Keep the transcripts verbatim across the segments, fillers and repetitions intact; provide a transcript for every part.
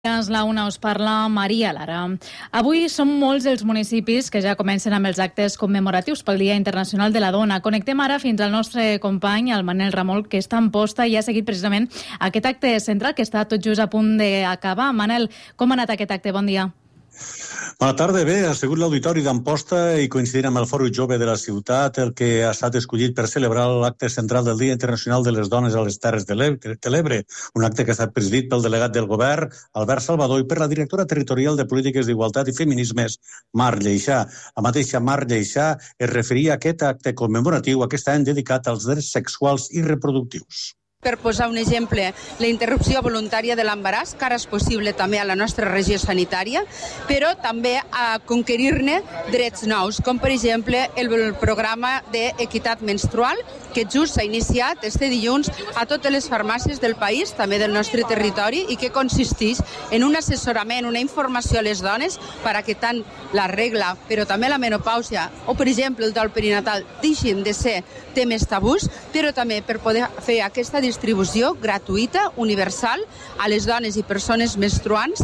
La una us parla Maria Lara. Avui són molts els municipis que ja comencen amb els actes commemoratius pel Dia Internacional de la Dona. Connectem ara fins al nostre company, el Manel Ramol, que està en posta i ha seguit precisament aquest acte central que està tot just a punt d'acabar. Manel, com ha anat aquest acte? Bon dia. Bona tarda. Bé, ha sigut l'auditori d'Amposta i coincidint amb el Fòrum Jove de la ciutat el que ha estat escollit per celebrar l'acte central del Dia Internacional de les Dones a les Terres de l'Ebre, un acte que ha estat presidit pel delegat del govern, Albert Salvador, i per la directora territorial de Polítiques d'Igualtat i Feminismes, Mar Lleixà. La mateixa Mar Lleixà es referia a aquest acte commemoratiu aquest any dedicat als drets sexuals i reproductius. Per posar un exemple, la interrupció voluntària de l'embaràs, que ara és possible també a la nostra regió sanitària, però també a conquerir-ne drets nous, com per exemple el programa d'equitat menstrual, que just s'ha iniciat este dilluns a totes les farmàcies del país, també del nostre territori, i que consisteix en un assessorament, una informació a les dones perquè tant la regla, però també la menopàusia o, per exemple, el dol perinatal deixin de ser temes tabús, però també per poder fer aquesta distribució gratuïta, universal, a les dones i persones menstruants.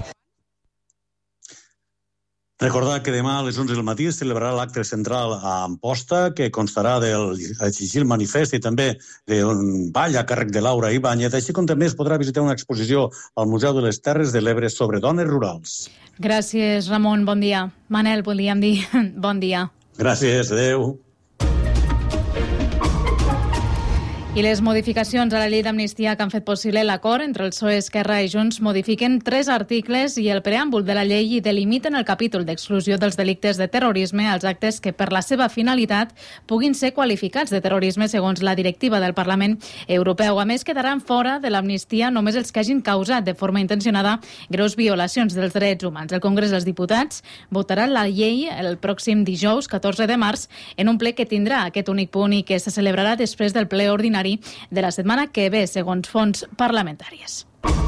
Recordar que demà a les onze del matí es celebrarà l'acte central a Amposta, que constarà del llegir el manifest i també d'un ball a càrrec de Laura Ibáñez, així com també es podrà visitar una exposició al Museu de les Terres de l'Ebre sobre dones rurals. Gràcies, Ramon. Bon dia. Manel, volíem dir bon dia. Gràcies, adeu. I les modificacions a la llei d'amnistia que han fet possible l'acord entre el P S O E, Esquerra i Junts modifiquen tres articles i el preàmbul de la llei i delimiten el capítol d'exclusió dels delictes de terrorisme als actes que per la seva finalitat puguin ser qualificats de terrorisme segons la directiva del Parlament Europeu. A més, quedaran fora de l'amnistia només els que hagin causat de forma intencionada greus violacions dels drets humans. El Congrés dels Diputats votarà la llei el pròxim dijous, catorze de març, en un ple que tindrà aquest únic punt i que se celebrarà després del ple ordinari de la setmana que ve, segons fonts parlamentàries.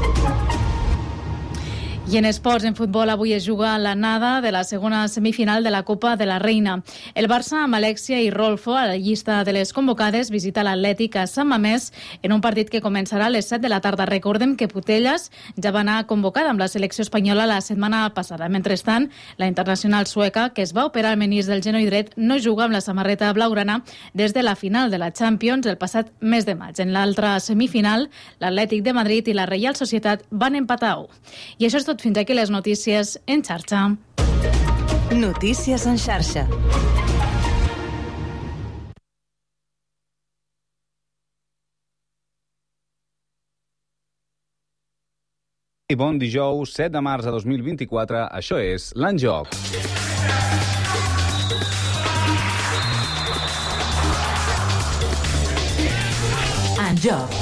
I en esports, en futbol, avui es juga l'anada de la segona semifinal de la Copa de la Reina. El Barça, amb Alexia i Rolfo a la llista de les convocades, visita l'Atlètic a Sant Mamés en un partit que començarà a les set de la tarda. Recordem que Putellas ja va anar convocada amb la selecció espanyola la setmana passada. Mentrestant, la internacional sueca, que es va operar el menisc del genoll dret, no juga amb la samarreta blaugrana des de la final de la Champions el passat mes de maig. En l'altra semifinal, l'Atlètic de Madrid i la Reial Societat van empatar a u. I això és tot. Fins aquí les notícies en xarxa. Notícies en xarxa. I bon dijous, set de març de dos mil vint-i-quatre. Això és l'En Joc. En Joc.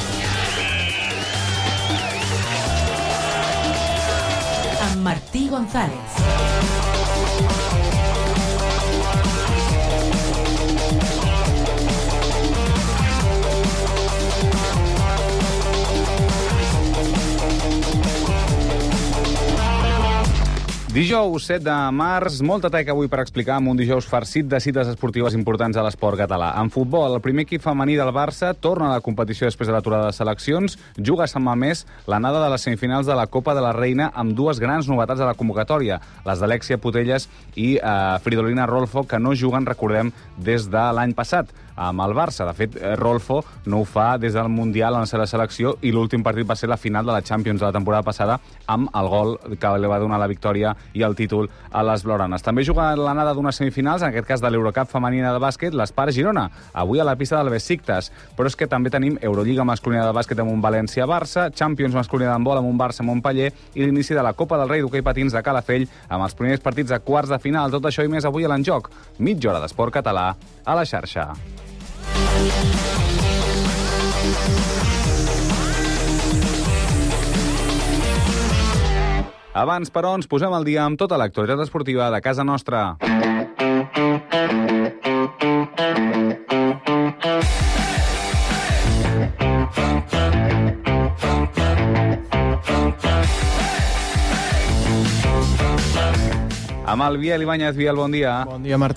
Amb Martí González. Dijous, set de març, molta teca avui per explicar amb un dijous farcit de cites esportives importants a l'esport català. En futbol, el primer equip femení del Barça torna a la competició després de l'aturada de seleccions, juga a Sant Mamés l'anada de les semifinals de la Copa de la Reina amb dues grans novetats de la convocatòria, les d'Alexia Putellas i eh, Fridolina Rolfo, que no juguen, recordem, des de l'any passat amb el Barça. De fet, Rolfo no ho fa des del Mundial en la seva selecció i l'últim partit va ser la final de la Champions de la temporada passada amb el gol que li va donar la victòria i el títol a les blaugranes. També juga l'anada d'unes semifinals, en aquest cas de l'Eurocup femenina de bàsquet, l'Espar Girona, avui a la pista del Besiktas. Però és que també tenim Eurolliga masculina de bàsquet amb un València-Barça, Champions masculina d'handbol amb un Barça-Montpeller i l'inici de la Copa del Rei d'hoquei patins de Calafell amb els primers partits a quarts de final. Tot això i més avui a l'En Joc. Mitja hora d'esport català a la xarxa. Abans, però, ens posem al dia amb tota l'actualitat esportiva de casa nostra. Amb el Biel Ibáñez. Biel, bon dia. Bon dia, Martí.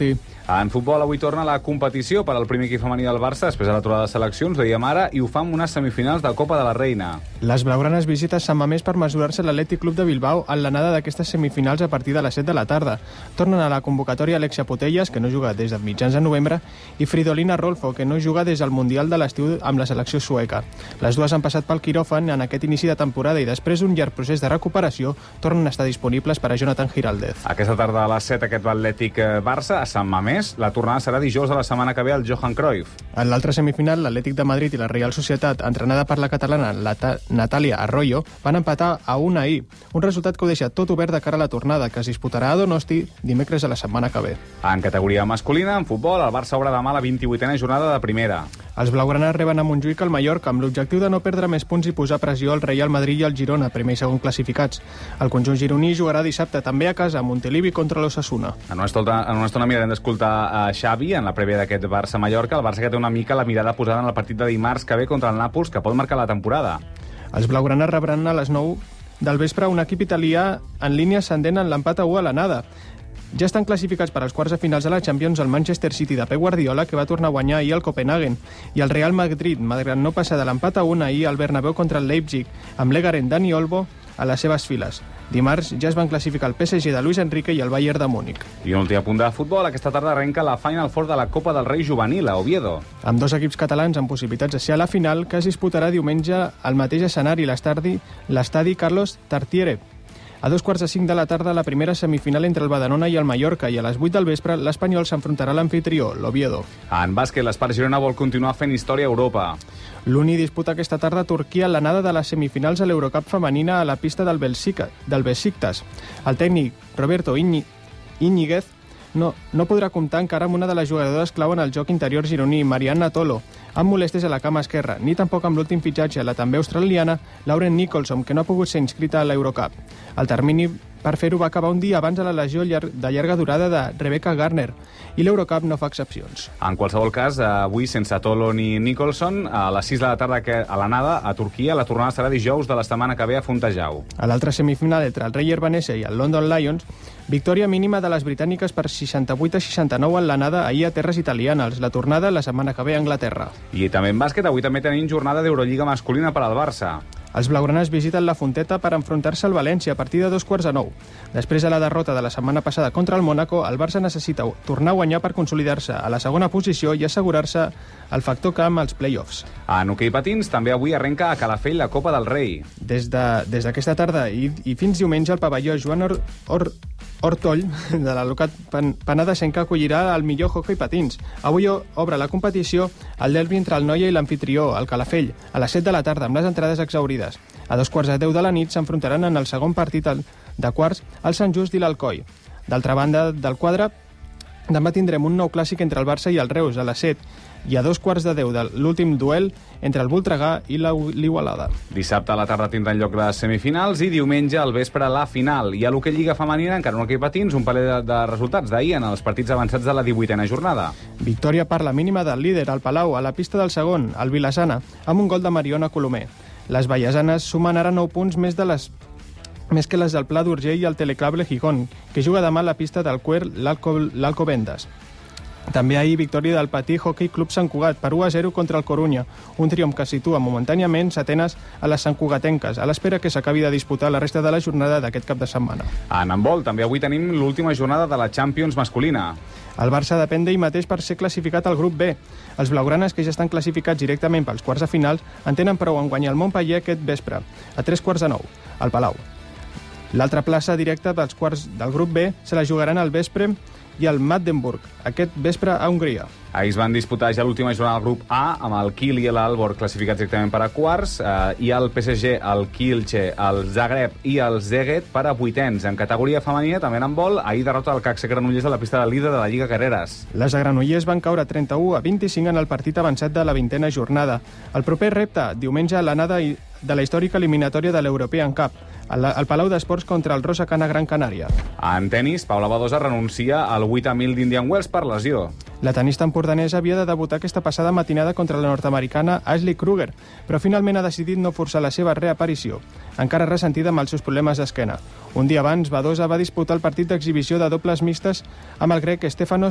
En futbol, avui torna la competició per al primer equip femení del Barça, després de l'aturada de seleccions, ho dèiem ara, i ho fa amb unes semifinals de Copa de la Reina. Les blaugranes visiten Sant Mamés per mesurar-se l'Atlètic Club de Bilbao en l'anada d'aquestes semifinals a partir de les set de la tarda. Tornen a la convocatòria Alexia Putellas, que no juga des de mitjans de novembre, i Fridolina Rolfo, que no juga des del Mundial de l'estiu amb la selecció sueca. Les dues han passat pel quiròfan en aquest inici de temporada i després d'un llarg procés de recuperació tornen a estar disponibles per a Jonathan Giraldez. Aquesta tarda a les set aquest va Atlètic Barça a Sant Mamés. La tornada serà dijous de la setmana que ve al Johan Cruyff. En l'altra semifinal, l'Atlètic de Madrid i la Real Societat, entrenada per la catalana Natàlia Arroyo, van empatar a un ahir. Un resultat que ho deixa tot obert de cara a la tornada, que es disputarà a Donosti dimecres de la setmana que ve. En categoria masculina, en futbol, el Barça obre demà la vint-i-vuitena jornada de primera. Els blaugranes reben a Montjuïc al Mallorca amb l'objectiu de no perdre més punts i posar pressió al Real Madrid i al Girona, primer i segon classificats. El conjunt gironí jugarà dissabte també a casa a Montilivi contra l'Osasuna. En una estona, en una estona mirarem d'escoltar a Xavi en la prèvia d'aquest Barça-Mallorca. El Barça que té una mica la mirada posada en el partit de dimarts que ve contra el Nàpols, que pot marcar la temporada. Els blaugranes rebran a les nou del vespre un equip italià en línia ascendent en l'empat a u a l'anada. Ja estan classificats per als quarts de finals de la Champions el Manchester City de Pep Guardiola, que va tornar a guanyar ahir al Copenhagen, i el Real Madrid, malgrat no passar de l'empat a un ahir al Bernabéu contra el Leipzig, amb l'Egaren Dani Olmo a les seves files. Dimarts ja es van classificar el P S G de Luis Enrique i el Bayern de Múnich. I un últim punt de futbol, aquesta tarda arrenca la Final Four de la Copa del Rei Juvenil a Oviedo. Amb dos equips catalans amb possibilitats de ser a la final, que es disputarà diumenge al mateix escenari, l'estadi Carlos Tartiere. A dos quarts de cinc de la tarda, la primera semifinal entre el Badalona i el Mallorca, i a les vuit del vespre, l'Espanyol s'enfrontarà a l'amfitrió, l'Oviedo. En bàsquet, l'Espart Girona vol continuar fent història a Europa. L'Uni disputa aquesta tarda a Turquia l'anada de les semifinals a l'Eurocup femenina a la pista del Besiktas. El tècnic Roberto Íñiguez no, no podrà comptar encara amb una de les jugadores clau en el joc interior gironí, Marianna Tolo, amb molèsties a la cama esquerra, ni tampoc amb l'últim fitxatge, la també australiana Lauren Nicholson, que no ha pogut ser inscrita a l'Eurocup. El termini per fer-ho va acabar un dia abans de la lesió de llarga durada de Rebecca Garner, i l'Eurocup no fa excepcions. En qualsevol cas, avui, sense Tolo ni Nicholson, a les sis de la tarda a l'anada a Turquia, la tornada serà dijous de la setmana que ve a Fontejau. A l'altra semifinal entre el Rayer Venècia i el London Lions, victòria mínima de les britàniques per seixanta-vuit a seixanta-nou en l'anada ahir a terres italianes. La tornada la setmana que ve a Anglaterra. I també en bàsquet, avui també tenim jornada d'Eurolliga masculina per al Barça. Els blaugranes visiten la Fonteta per enfrontar-se al València a partir de dos quarts de nou. Després de la derrota de la setmana passada contra el Mónaco, el Barça necessita tornar a guanyar per consolidar-se a la segona posició i assegurar-se el factor camp als play-offs. En hoquei patins, també avui arrenca a Calafell la Copa del Rei. Des de, des d'aquesta tarda i, i fins diumenge, el pavelló Joan Or, Or, Hortoll de la local penedesenca acollirà el millor hoquei patins. Avui obre la competició el derbi entre el Noia i l'amfitrió, el Calafell, a les set de la tarda, amb les entrades exaurides. A dos quarts de deu de la nit s'enfrontaran en el segon partit de quarts el Sant Just i l'Alcoi. D'altra banda del quadre, demà tindrem un nou clàssic entre el Barça i el Reus a les set, i a dos quarts de deu de l'últim duel entre el Voltregà i l'Igualada. Dissabte a la tarda tindran lloc les semifinals i diumenge al vespre la final. I a l'hoquei Lliga Femenina, encara en hoquei patins, un parell de, de resultats d'ahir en els partits avançats de la divuitena jornada. Victòria per la mínima del líder, al Palau, a la pista del segon, el Vilassana, amb un gol de Mariona Colomer. Les vallesanes sumen ara nou punts més de les més que les del Pla d'Urgell i el Teleclable Gijón, que juga demà a la pista del Cuer l'Alcobendas. També ahir victòria del Patí Hockey Club Sant Cugat per u a zero contra el Corunya, un triomf que situa momentàniament setenes a les santcugatenques, a l'espera que s'acabi de disputar la resta de la jornada d'aquest cap de setmana. En handbol, també avui tenim l'última jornada de la Champions masculina. El Barça depèn d'ell mateix per ser classificat al grup B. Els blaugranes, que ja estan classificats directament pels quarts de finals, en tenen prou en guanyar el Montpellier aquest vespre, a tres quarts de nou, al Palau. L'altra plaça directa dels quarts del grup B se la jugaran al vespre i el Magdeburg, aquest vespre a Hongria. Ahir es van disputar ja l'última jornada del grup A, amb el Kiel i l'Aalborg classificats directament per a quarts, eh, i el P S G, el Kielce, el Zagreb i el Szeged per a vuitens. En categoria femenina, també en handbol, ahir derrota el C A C Granollers a la pista de líder de la Lliga Carreras. Les de Granollers van caure trenta-u a vint-i-cinc en el partit avançat de la vintena jornada. El proper repte, diumenge, l'anada de la històrica eliminatòria de l'European Cup, al Palau d'Esports contra el Rosa Cana Gran Canària. En tenis, Paula Badosa renuncia al vuit a mil d'Indian Wells per lesió. La tenista empordanesa havia de debutar aquesta passada matinada contra la nord-americana Ashley Kruger, però finalment ha decidit no forçar la seva reaparició, encara ressentida amb els seus problemes d'esquena. Un dia abans, Badosa va disputar el partit d'exhibició de dobles mixtes amb el grec Stefanos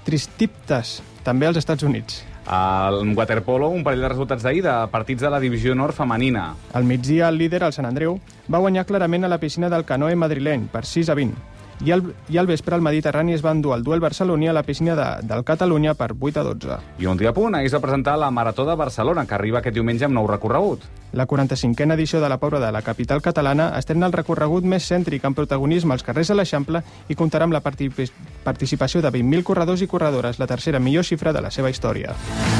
Tristiptas, també als Estats Units. Al waterpolo, un parell de resultats d'ahir de partits de la divisió nord femenina. Al migdia, el líder, el Sant Andreu, va guanyar clarament a la piscina del Canoe madrileny per sis a vint. I al, i al vespre al Mediterrani es va endur el duel barceloní a la piscina de, del Catalunya per vuit a dotze. I un dia a punt, ahir es va presentar la Marató de Barcelona, que arriba aquest diumenge amb nou recorregut. La quaranta-cinquena edició de la Pobra de la capital catalana estrena el recorregut més cèntric amb protagonisme als carrers de l'Eixample i comptarà amb la partic- participació de vint mil corredors i corredores, la tercera millor xifra de la seva història.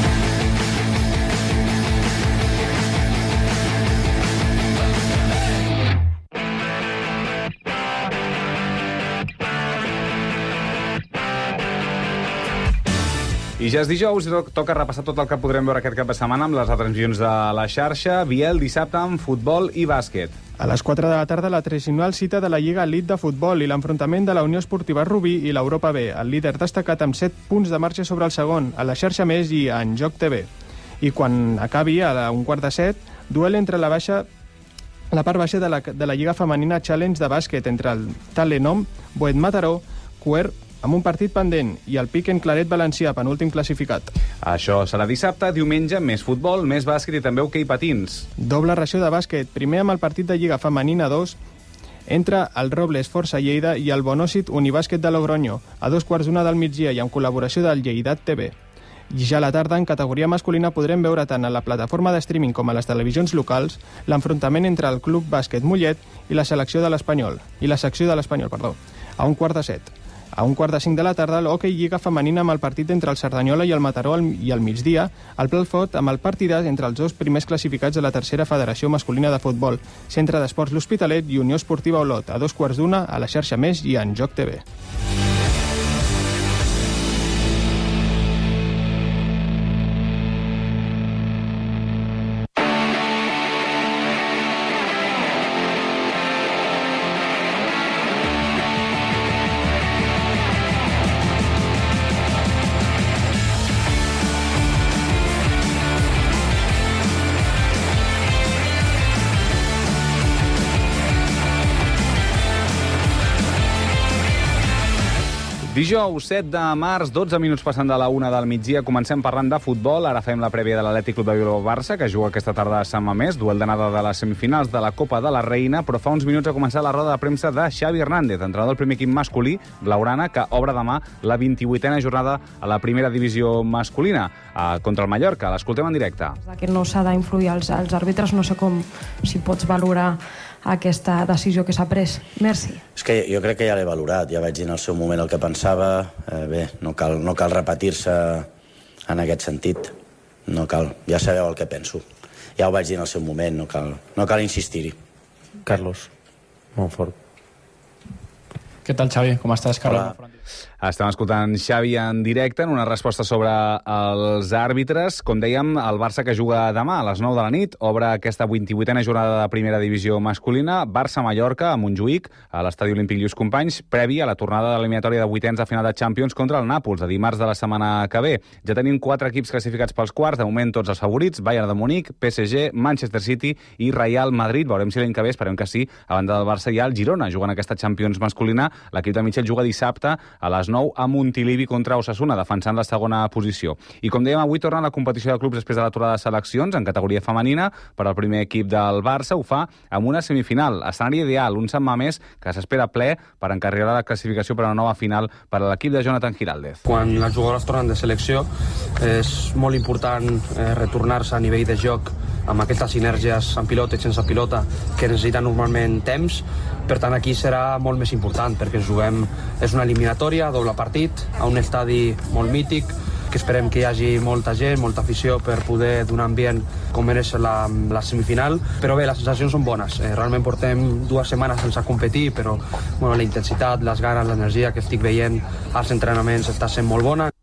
I ja és dijous i toca repassar tot el que podrem veure aquest cap de setmana amb les retransmissions de la xarxa. Biel, dissabte amb futbol i bàsquet. A les quatre de la tarda, la tradicional cita de la Lliga Elite de Futbol i l'enfrontament de la Unió Esportiva Rubí i l'Europa B, el líder destacat amb set punts de marxa sobre el segon, a la xarxa Més i a En Joc T V. I quan acabi, a un quart de set, duel entre la baixa la part baixa de la, de la Lliga Femenina Challenge de bàsquet entre el Talenom, Boet Mataró, Cuer, amb un partit pendent, i el Piquen Claret Valencià, penúltim classificat. Això serà dissabte, diumenge, més futbol, més bàsquet i també hoquei patins. Doble ració de bàsquet, primer amb el partit de Lliga Femenina dos, entre el Robles Força Lleida i el Bonòcit Unibàsquet de Logroño, a dos quarts d'una del migdia i amb col·laboració del Lleidat T V. I ja a la tarda, en categoria masculina, podrem veure tant a la plataforma de streaming com a les televisions locals l'enfrontament entre el Club Bàsquet Mollet i la selecció de l'Espanyol, i la secció de l'Espanyol, perdó, a un quart de set. A un quart de cinc de la tarda, l'hoquei Lliga Femenina amb el partit entre el Cerdanyola i el Mataró i al migdia, el Plat Fort amb el partidàs entre els dos primers classificats de la tercera federació masculina de futbol, Centre d'Esports L'Hospitalet i Unió Esportiva Olot, a dos quarts d'una a la xarxa Més i a En Joc T V. Dijous, set de març, dotze minuts passant de la una del migdia, comencem parlant de futbol. Ara fem la prèvia de l'Atlètic Club de Bilbao-Barça, que juga aquesta tarda a Sant Mamés, duel d'anada de les semifinals de la Copa de la Reina, però fa uns minuts ha començat la roda de premsa de Xavi Hernández, entrenador del primer equip masculí, blaugrana, que obre demà la vint-i-vuitena jornada a la primera divisió masculina eh, contra el Mallorca. L'escoltem en directe. Que no s'ha d'influir als, als àrbitres, no sé com, si pots valorar aquesta decisió que s'ha pres. Merci. És que jo crec que ja l'he valorat, ja vaig dir en el seu moment el que pensava. Eh, bé, no cal, no cal repetir-se en aquest sentit. No cal, ja sabeu el que penso. Ja ho vaig dir en el seu moment, no cal, no cal insistir-hi. Carlos Montfort. Què tal, Xavi? Com estàs, Carlos? Hola. Estem escoltant Xavi en directe en una resposta sobre els àrbitres. Com dèiem, el Barça que juga demà a les nou de la nit obre aquesta vint-i-vuitena jornada de primera divisió masculina. Barça-Mallorca a Montjuïc, a l'Estadi Olímpic Lluís Companys, previ a la tornada de l'eliminatòria de vuitens de final de Champions contra el Nàpols, a dimarts de la setmana que ve. Ja tenim quatre equips classificats pels quarts, de moment tots els favorits: Bayern de Munic, P S G, Manchester City i Real Madrid. Veurem si l'any que ve, esperem que sí. A banda del Barça hi ha el Girona, jugant aquesta Champions masculina. L'equip de Michel juga dissabte a les nou a Montilivi contra Osasuna, defensant la segona posició. I com dèiem, avui torna la competició de clubs després de l'aturada de seleccions en categoria femenina per al primer equip del Barça. Ho fa amb una semifinal. Escenari ideal, un Sant Mamés que s'espera ple per encarrilar la classificació per a una nova final per a l'equip de Jonathan Giraldez. Quan les jugadores tornen de selecció és molt important eh, retornar-se a nivell de joc amb aquestes sinergies amb pilota i sense pilota que necessiten normalment temps. Per tant, aquí serà molt més important perquè juguem, és una eliminatòria, doble partit, a un estadi molt mític, que esperem que hi hagi molta gent, molta afició per poder donar ambient com mereix la, la semifinal. Però bé, les sensacions són bones. Eh, realment portem dues setmanes sense competir, però bueno, la intensitat, les ganes, l'energia que estic veient als entrenaments està sent molt bona.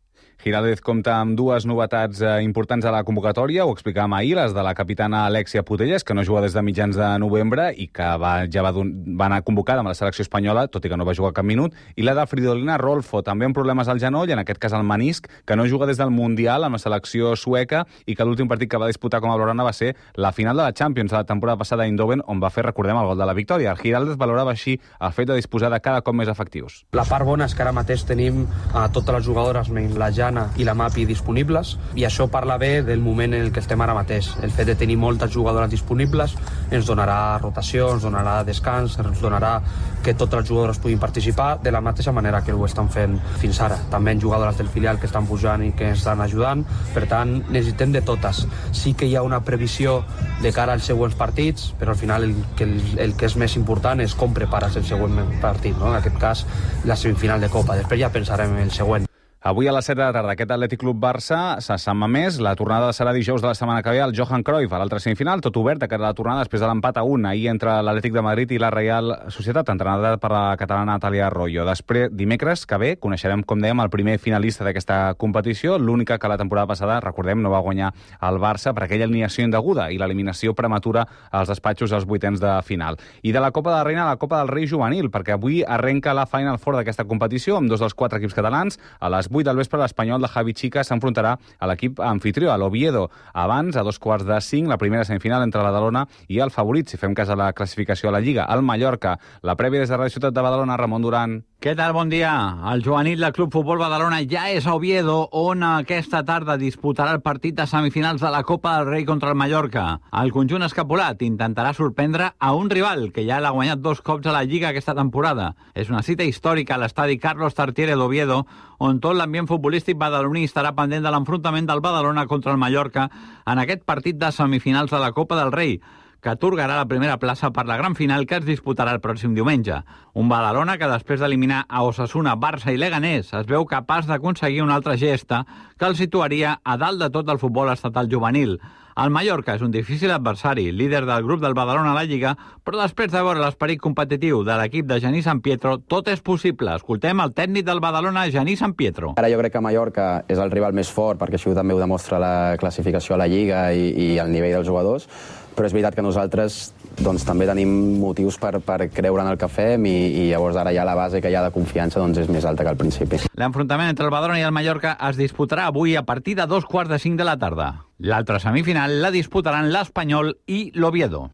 Giraldez compta amb dues novetats eh, importants a la convocatòria, ho explicàvem ahir, les de la capitana Alexia Putelles, que no juga des de mitjans de novembre i que va, ja va, va anar convocada amb la selecció espanyola, tot i que no va jugar cap minut, i la de Fridolina Rolfo, també amb problemes al genoll, en aquest cas al menisc, que no juga des del Mundial amb la selecció sueca i que l'últim partit que va disputar com a blaugrana va ser la final de la Champions de la temporada passada a Eindhoven, on va fer, recordem, el gol de la victòria. El Giraldez valorava així el fet de disposar de cada cop més efectius. La part bona és que ara mateix tenim a totes les jugadores, menys la Jana i la Mapi, disponibles, i això parla bé del moment en el que estem ara mateix. El fet de tenir moltes jugadores disponibles ens donarà rotació, ens donarà descans, ens donarà que totes les jugadores puguin participar de la mateixa manera que ho estan fent fins ara. També hi ha jugadores del filial que estan pujant i que ens estan ajudant, per tant, necessitem de totes. Sí que hi ha una previsió de cara als següents partits, però al final el que, el, el que és més important és com prepares el següent partit, no? En aquest cas, la semifinal de Copa. Després ja pensarem en el següent. Avui a les set de la tarda, aquest Atlètic Club Barça se Sant Mamés. La tornada serà dijous de la setmana que ve al Johan Cruyff, a l'altra semifinal, tot obert de cara a la tornada després de l'empat a un ahir entre l'Atlètic de Madrid i la Reial Societat, entrenada per la catalana Natàlia Arroyo. Després, dimecres que ve, coneixerem, com dèiem, el primer finalista d'aquesta competició, l'única que la temporada passada, recordem, no va guanyar el Barça per aquella alineació indeguda i l'eliminació prematura als despatxos als vuitens de final. I de la Copa de la Reina a la Copa del Rei juvenil, perquè avui arrenca la Final Four d'aquesta competició amb dos dels quatre equips catalans. A les vuit del vespre l'Espanyol de Javi Chica s'enfrontarà a l'equip anfitrió, a l'Oviedo. Abans, a dos quarts de cinc, la primera semifinal entre Badalona i el favorit, si fem cas a la classificació a la Lliga, el Mallorca. La prèvia des de Ràdio Ciutat de Badalona, Ramon Duran. Què tal? Bon dia. El juvenil del Club Futbol Badalona ja és a Oviedo, on aquesta tarda disputarà el partit de semifinals de la Copa del Rei contra el Mallorca. El conjunt escapolat intentarà sorprendre a un rival que ja l'ha guanyat dos cops a la Lliga aquesta temporada. És una cita històrica a l'estadi Carlos Tartiere d'Oviedo, on tot l'ambient futbolístic badaloní estarà pendent de l'enfrontament del Badalona contra el Mallorca en aquest partit de semifinals de la Copa del Rei, que atorgarà la primera plaça per la gran final que es disputarà el pròxim diumenge. Un Badalona que després d'eliminar a Osasuna, Barça i Leganés es veu capaç d'aconseguir una altra gesta que el situaria a dalt de tot el futbol estatal juvenil. El Mallorca és un difícil adversari, líder del grup del Badalona a la Lliga, però després de veure l'esperit competitiu de l'equip de Genís San Pietro, tot és possible. Escoltem el tècnic del Badalona, Genís San Pietro. Ara jo crec que Mallorca és el rival més fort, perquè això també ho demostra la classificació a la Lliga i, i el nivell dels jugadors, però és veritat que nosaltres doncs, també tenim motius per, per creure en el que fem i, i llavors ara ja la base que hi ha de confiança doncs, és més alta que al principi. L'enfrontament entre el Badalona i el Mallorca es disputarà avui a partir de dos quarts de cinc de la tarda. L'altra semifinal la disputaran l'Espanyol i l'Oviedo.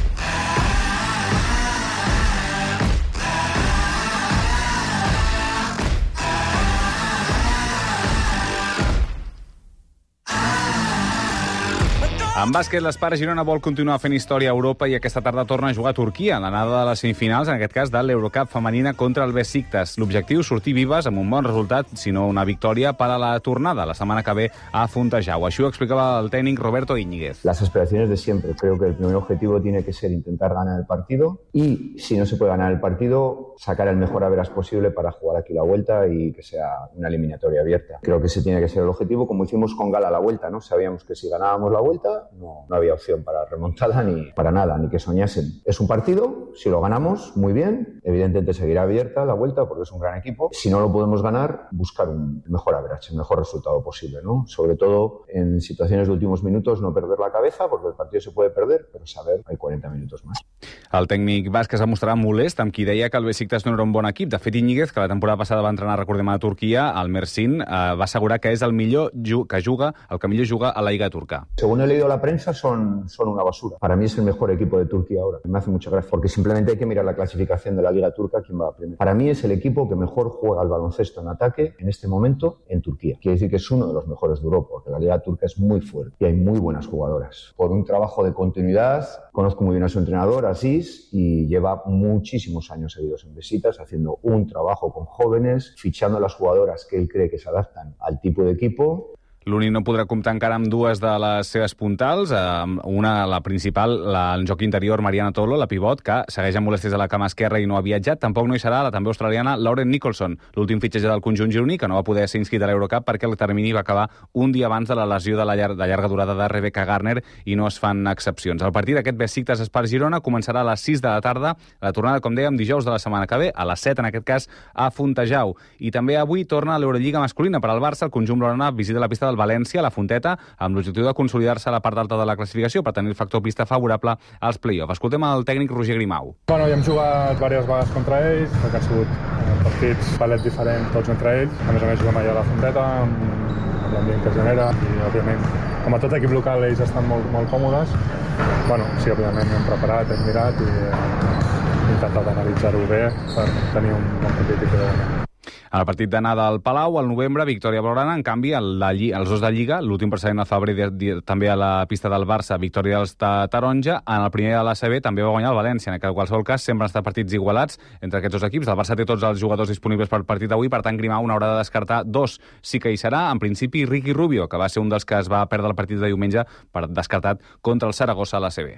En bàsquet, l'Espar Girona vol continuar fent història a Europa i aquesta tarda torna a jugar a Turquia, en l'anada de les semifinals, en aquest cas de l'Eurocup femenina contra el Besiktas. L'objectiu, sortir vives amb un bon resultat, si no una victòria, per a la tornada, la setmana que ve a Fontejau. Així ho explicava el tècnic Roberto Íñiguez. Las aspiraciones de siempre. Creo que el primer objetivo tiene que ser intentar ganar el partido y, si no se puede ganar el partido, sacar el mejor average posible para jugar aquí la vuelta y que sea una eliminatoria abierta. Creo que ese tiene que ser el objetivo, como hicimos con Gala la vuelta, ¿no? Sabíamos que si ganábamos la vuelta No, no había opción para remontada ni para nada, ni que soñasen. Es un partido, si lo ganamos, muy bien. Evidentemente seguirá abierta la vuelta porque es un gran equipo. Si no lo podemos ganar, buscar un mejor average, el mejor resultado posible, ¿no? Sobre todo en situaciones de últimos minutos, no perder la cabeza porque el partido se puede perder, pero saber que hay cuarenta minutos más. El tècnic basc es va mostrar molest amb qui deia que el Besiktas no era un bon equip. De fet, Íñiguez, que la temporada passada va entrenar, recordem, a Turquia, al Mersin, eh, va assegurar que és el millor que juga, el que millor juga a la Lliga turca. Según he leído la prensa, son, son una basura. Para mí es el mejor equipo de Turquía ahora. Me hace mucha gracia porque simplemente hay que mirar la clasificación de la Liga Turca, quién va primero. Para mí es el equipo que mejor juega al baloncesto en ataque en este momento en Turquía. Quiere decir que es uno de los mejores de Europa, porque la Liga Turca es muy fuerte y hay muy buenas jugadoras. Por un trabajo de continuidad, conozco muy bien a su entrenador, Asís, y lleva muchísimos años seguidos en Besiktas haciendo un trabajo con jóvenes, fichando a las jugadoras que él cree que se adaptan al tipo de equipo. L'Uni no podrà comptar encara amb dues de les seves puntals, una, la principal, la, en joc interior, Mariana Tolo, la pivot, que segueix amb molèsties a la cama esquerra i no ha viatjat. Tampoc no hi serà la també australiana Lauren Nicholson, l'últim fitxatge del conjunt gironí, que no va poder ser inscrit a l'Eurocup perquè el termini va acabar un dia abans de la lesió de, la llar de llarga durada de Rebecca Garner i no es fan excepcions. El partit d'aquest Besiktas Espar Girona començarà a les sis de la tarda, la tornada, com dèiem, dijous de la setmana que ve, a les set, en aquest cas, a Fontejau. I també avui torna a l'Eurolliga masculina per al Barça. El conjunt blaugrana visita la pista del València, a la Fonteta, amb l'objectiu de consolidar-se a la part alta de la classificació per tenir el factor pista favorable als play-off. Escoltem el tècnic Roger Grimau. Bueno, ja hem jugat diverses vegades contra ells, perquè han sigut partits palets diferents tots entre ells. A més a més juguem allà a la Fonteta, amb l'ambient que es genera, i òbviament, com a tot equip local, ells estan molt, molt còmodes. Bueno, sí, òbviament hem preparat, hem mirat i hem intentat analitzar-ho bé per tenir un bon partit i poder guanyar. En el partit d'anada al Palau, al novembre, victòria blaugrana. En canvi, el de, els dos de Lliga, l'últim precedent al febrer, de, de, també a la pista del Barça, victòria dels de Taronja. En el primer de l'A C B també va guanyar el València. En qualsevol cas, sempre han estat partits igualats entre aquests dos equips. El Barça té tots els jugadors disponibles per partit d'avui, per tant, Grimau haurà de descartar dos. Sí que hi serà, en principi, Ricky Rubio, que va ser un dels que es va perdre el partit de diumenge per descartat contra el Saragossa a l'A C B.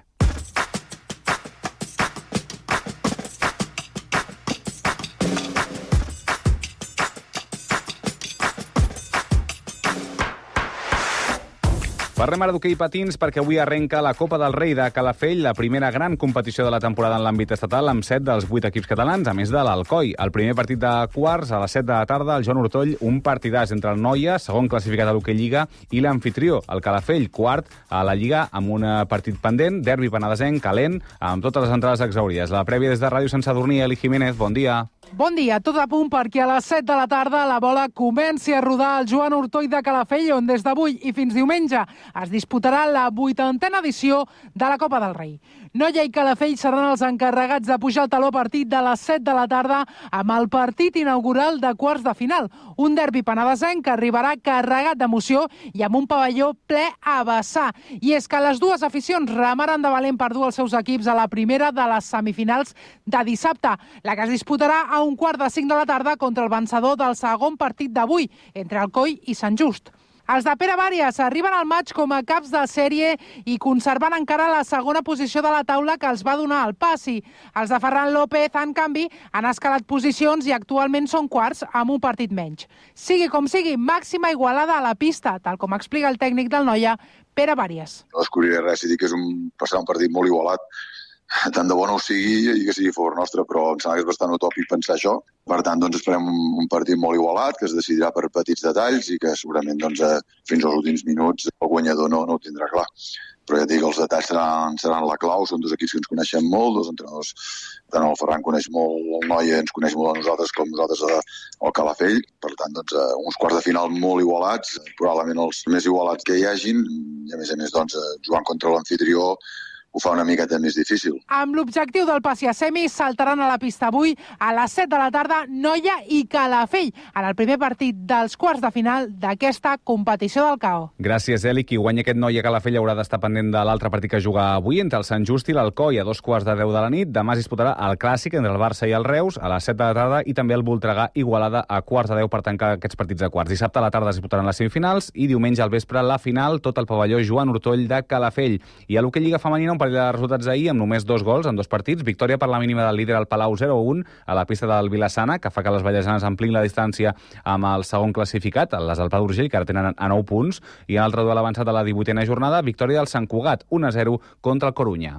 Parlem ara d'hoquei patins perquè avui arrenca la Copa del Rei de Calafell, la primera gran competició de la temporada en l'àmbit estatal, amb set dels vuit equips catalans, a més de l'Alcoi. El primer partit de quarts, a les set de la tarda, el Joan Ortoll, un partidàs entre el Noia, segon classificat a l'hoquei Lliga, i l'anfitrió, el Calafell, quart a la Lliga, amb un partit pendent, derbi penedesenc, calent, amb totes les entrades exaurides. La prèvia des de Ràdio Sant Sadurní, Eli Jiménez, bon dia. Bon dia, tot a punt perquè a les set de la tarda la bola comenci a rodar al Joan Ortoll de Calafell, on des d'avui i fins diumenge es disputarà la vuitantena edició de la Copa del Rei. Noia i Calafell seran els encarregats de pujar el taló partit de les set de la tarda amb el partit inaugural de quarts de final. Un derbi penedesenc que arribarà carregat d'emoció i amb un pavelló ple a vessar. I és que les dues aficions remaren de valent per dur els seus equips a la primera de les semifinals de dissabte, la que es disputarà a un quart de cinc de la tarda contra el vencedor del segon partit d'avui, entre Alcoi i Sant Just. Els de Pere Vàries arriben al maig com a caps de sèrie i conservant encara la segona posició de la taula que els va donar el passi. Els de Ferran López, en canvi, han escalat posicions i actualment són quarts amb un partit menys. Sigui com sigui, màxima igualada a la pista, tal com explica el tècnic del Noia, Pere Vàries. No descobriré res si dic que és un, passar un partit molt igualat. Tant de bo no ho sigui i que sigui a favor nostre, però em sembla que és bastant utòpic pensar això. Per tant, doncs, esperem un, un partit molt igualat, que es decidirà per petits detalls i que segurament doncs, fins als últims minuts el guanyador no, no ho tindrà clar. Però ja et dic, els detalls seran, seran la clau, són dos equips que ens coneixem molt, dos entrenadors, tant el Ferran coneix molt el Noia, ens coneix molt a nosaltres com nosaltres al Calafell. Per tant, doncs, uns quarts de final molt igualats, probablement els més igualats que hi hagin, i a més a més, doncs, jugant contra l'anfitrió, ho fa una miqueta més difícil. Amb l'objectiu del passi a semis, saltaran a la pista avui a les set de la tarda Noia i Calafell, en el primer partit dels quarts de final d'aquesta competició del C A O. Gràcies, Eli. Qui guanya aquest Noia Calafell haurà d'estar pendent de l'altre partit que juga avui entre el Sant Just i l'Alcoi a dos quarts de deu de la nit. Demà es disputarà el clàssic entre el Barça i el Reus a les set de la tarda i també el Voltregà Igualada a quarts de deu per tancar aquests partits de quarts. Dissabte a la tarda es disputaran les semifinals i diumenge al vespre la final, tot el pavelló Joan Ortoll de Calafell. I a l'hoquei Lliga femenina un parell de resultats ahir amb només dos gols en dos partits. Victòria per la mínima del líder al Palau zero a un a la pista del Vilassana, que fa que les vallesanes amplin la distància amb el segon classificat, les del Pla d'Urgell, que ara tenen a nou punts. I en l'altre duel avançat a la divuitena jornada, victòria del Sant Cugat, un a zero contra el Corunya.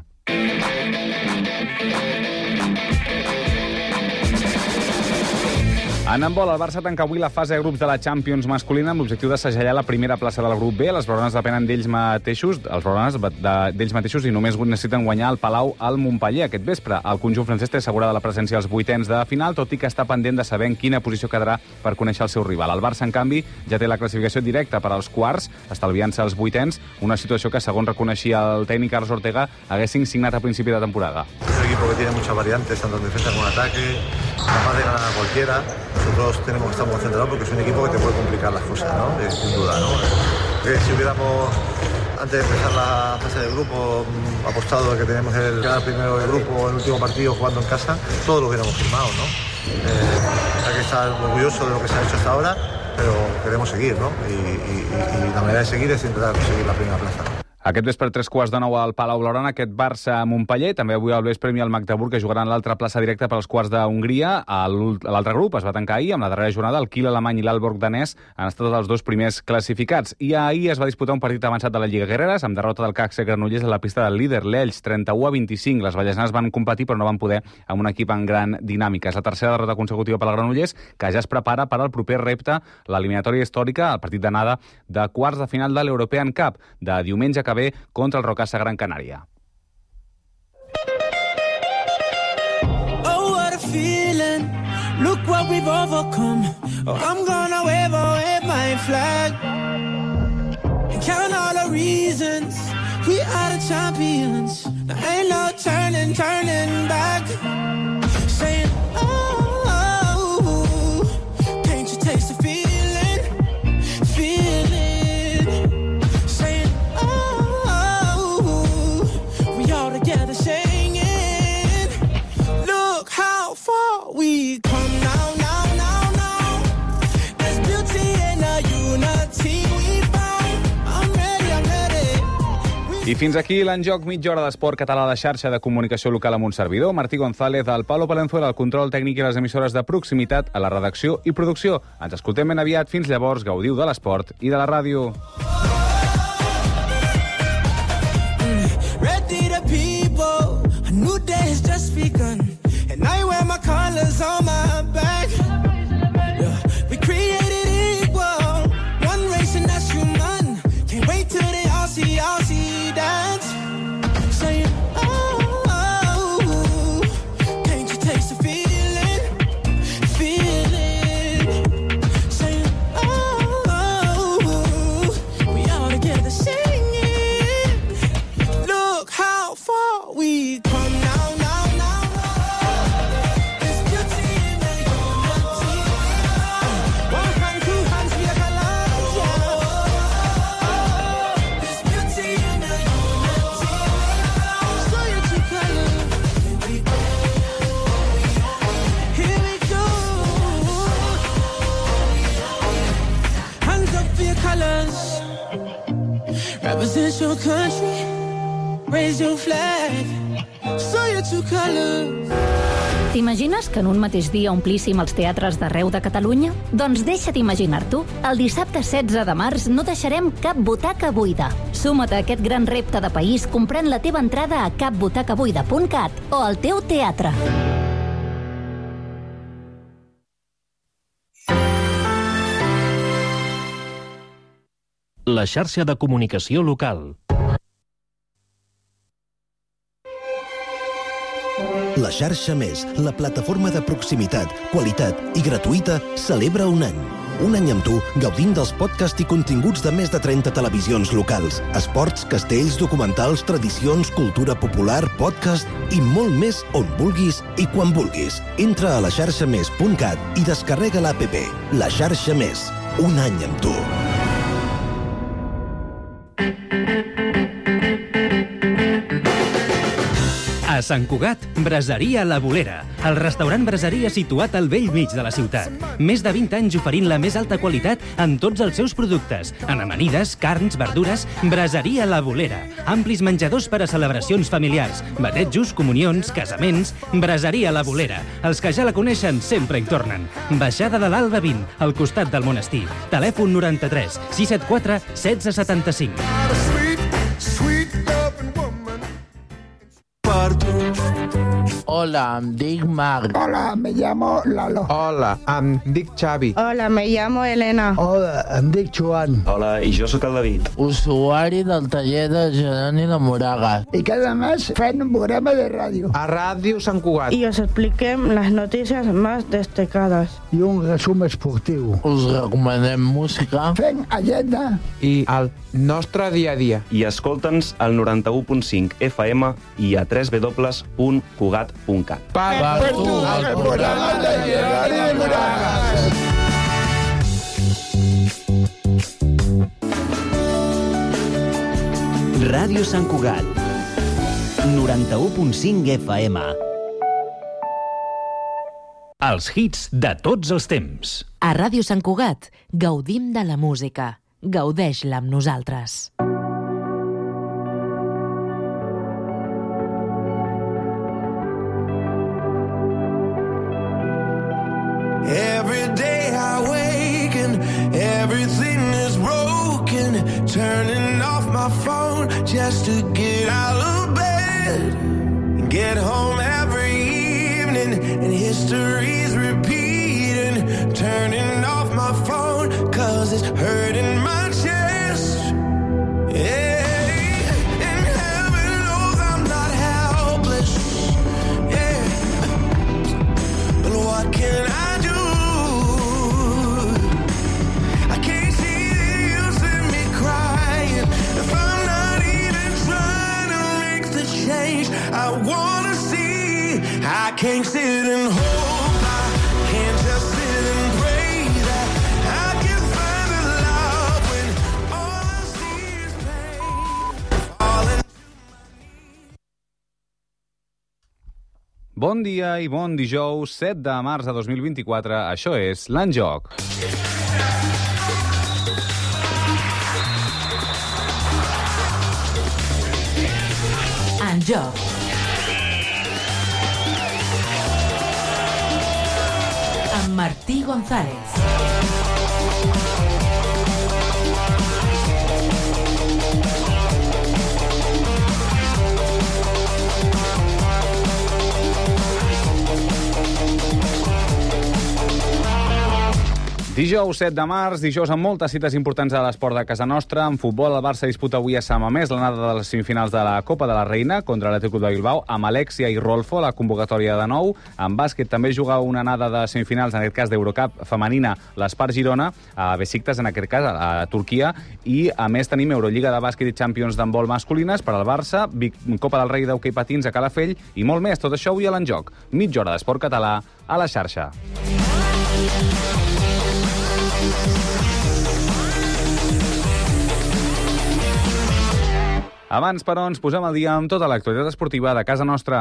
En handbol, el Barça tanca avui la fase de grups de la Champions masculina amb l'objectiu de segellar la primera plaça del grup B. Les blaugranes depenen d'ells mateixos, els blaugranes d'ells mateixos i només necessiten guanyar el Palau al Montpeller aquest vespre. El conjunt francès té assegurada la presència als vuitens de final, tot i que està pendent de saber en quina posició quedarà per conèixer el seu rival. El Barça, en canvi, ja té la classificació directa per als quarts, estalviant-se els vuitens, una situació que, segons reconeixia el tècnic Carlos Ortega, haguessin signat a principi de temporada. Es un equipo que tiene muchas variantes, tanto en defensa como en ataque, capaz de ganar a cualquiera. Nosotros tenemos que estar concentrados porque es un equipo que te puede complicar las cosas, ¿no? Eh, sin duda, ¿no? Eh, si hubiéramos, antes de empezar la fase del grupo, apostado a que tenemos el ganar primero el grupo, el último partido jugando en casa, todo lo hubiéramos firmado, ¿no? Eh, hay que estar orgulloso de lo que se ha hecho hasta ahora pero queremos seguir, ¿no? Y, y, y la manera de seguir es intentar conseguir la primera plaza. Aquest vespre, tres quarts de nou al Palau Blaugrana, aquest Barça-Montpeller. També avui al vespre el Magdeburg, que jugaran l'altra plaça directa per als quarts d'Hongria. L'altre grup es va tancar ahir amb la darrera jornada. El Kiel alemany i l'Aalborg danès han estat els dos primers classificats. I ahir es va disputar un partit avançat de la Lliga Guerreres, amb derrota del C A C Granollers a la pista del líder, l'Elx, trenta-u a vint-i-cinc. Les vallesanes van competir, però no van poder amb un equip en gran dinàmica. És la tercera derrota consecutiva per al Granollers, que ja es prepara per al proper repte, l'eliminatòria històrica, el partit d'anada de quarts de final de l'European Cup, de diumenge que ve contra el Rocasa Gran Canària. Oh, what a feeling. Look what we've overcome. Oh, I'm gonna wave, oh, wave my flag. And count all the reasons we are the champions. There ain't no turning, turning back. Saying, oh, oh, can't you taste the feeling? Feeling. Together singing, look how far we come now, now, now, now. There's beauty in the unity we found. I'm ready, I'm ready. I fins aquí l'enjoc, mitja hora d'esport català a la xarxa de comunicació local amb un servidor, Martí González, el Pablo Palenzuela, el control tècnic i les emissores de proximitat, a la redacció i producció. Ens escoltem ben aviat. Fins llavors, gaudiu de l'esport i de la ràdio. People, a new day has just begun, and I wear my colors on my back. Yeah, we created equal, one race and that's human. Can't wait till they all see, all see dance. Saying, oh, oh, can't you taste the feeling, feeling. Saying, oh, oh, we all together singing. Look how far we come now, now, now. There's beauty in the unity. One hand, two hands, we are alive, yeah. There's beauty in the unity. So you two colors. Here we go. Hands up for your colors. Represent your country. Raise your flag, so your two colors. T'imagines que en un mateix dia omplíssim els teatres d'arreu de Catalunya? Doncs deixa't imaginar-t'ho. El dissabte setze de març no deixarem cap butaca buida. Suma't a aquest gran repte de país comprant la teva entrada a cap butaca buida punt cat o al teu teatre. La xarxa de comunicació local. La xarxa Més, la plataforma de proximitat, qualitat i gratuïta, celebra un any. Un any amb tu, gaudint dels podcasts i continguts de més de trenta televisions locals. Esports, castells, documentals, tradicions, cultura popular, podcast i molt més on vulguis i quan vulguis. Entra a la xarxa més punt cat i descarrega l'app. La xarxa Més, un any amb tu. A Sant Cugat, Braseria La Bolera, el restaurant braseria situat al vell mig de la ciutat. Més de vint anys oferint la més alta qualitat en tots els seus productes. En amanides, carns, verdures, Braseria La Bolera. Amplis menjadors per a celebracions familiars, batejos, comunions, casaments. Braseria La Bolera. Els que ja la coneixen sempre hi tornen. Baixada de l'Alba vint, al costat del monestir. Telèfon noranta-tres sis set quatre setze setanta-cinc. Hola, em dic Marc. Hola, me llamo Lalo. Hola, em dic Xavi. Hola, me llamo Elena. Hola, em dic Joan. Hola, i jo sóc el David. Usuari del taller de Geroni de Moragas. Y cada mes fem un programa de radio. A Ràdio Sant Cugat. Y os expliquem las noticias más destacadas. Y un resum esportiu. Us recomanem música. Fem agenda. I el nostre dia a dia. I escolta'ns al noranta-u punt cinc F M i a w w w punt cugat punt cat. Per, per tu, el programa de Geroni de Moragas. Ràdio Sant Cugat, noranta-u punt cinc F M. Els hits de tots els temps. A Ràdio Sant Cugat gaudim de la música. Gaudeix-la amb nosaltres. Every day I wake and everything is broken. Turning off my phone just to get out of bed. Get home every evening and history's repeating. Turning off my phone cause it's hurting my chest. Yeah. And heaven knows I'm not helpless. Yeah. But what can I do? I can't see the use in me crying if I'm not even trying to make the change I wanna see. I can't sit and hope, I can't just sit and pray that I can find the love when all I see is pain. Falling. Bon dia i bon dijous, set de març de dos mil vint-i-quatre. Això és l'En Joc. En Joc. Amb Martí González. Dijous set de març, dijous amb moltes cites importants a l'esport de casa nostra. En futbol, el Barça disputa avui a Sant Mamés l'anada de les semifinals de la Copa de la Reina contra l'Atlètic Club de Bilbao, amb Alexia i Rolfo, la convocatòria de nou. En bàsquet també juga una anada de semifinals, en aquest cas d'Eurocup femenina, l'Espar Girona, a Besiktas, en aquest cas, a Turquia. I, a més, tenim Eurolliga de bàsquet i Champions d'handbol masculines per al Barça, Copa del Rei d'hoquei patins a Calafell i molt més. Tot això avui a l'En Joc. Mitja hora d'esport català a la xarxa. Abans, però, ens posem al dia amb tota l'actualitat esportiva de casa nostra.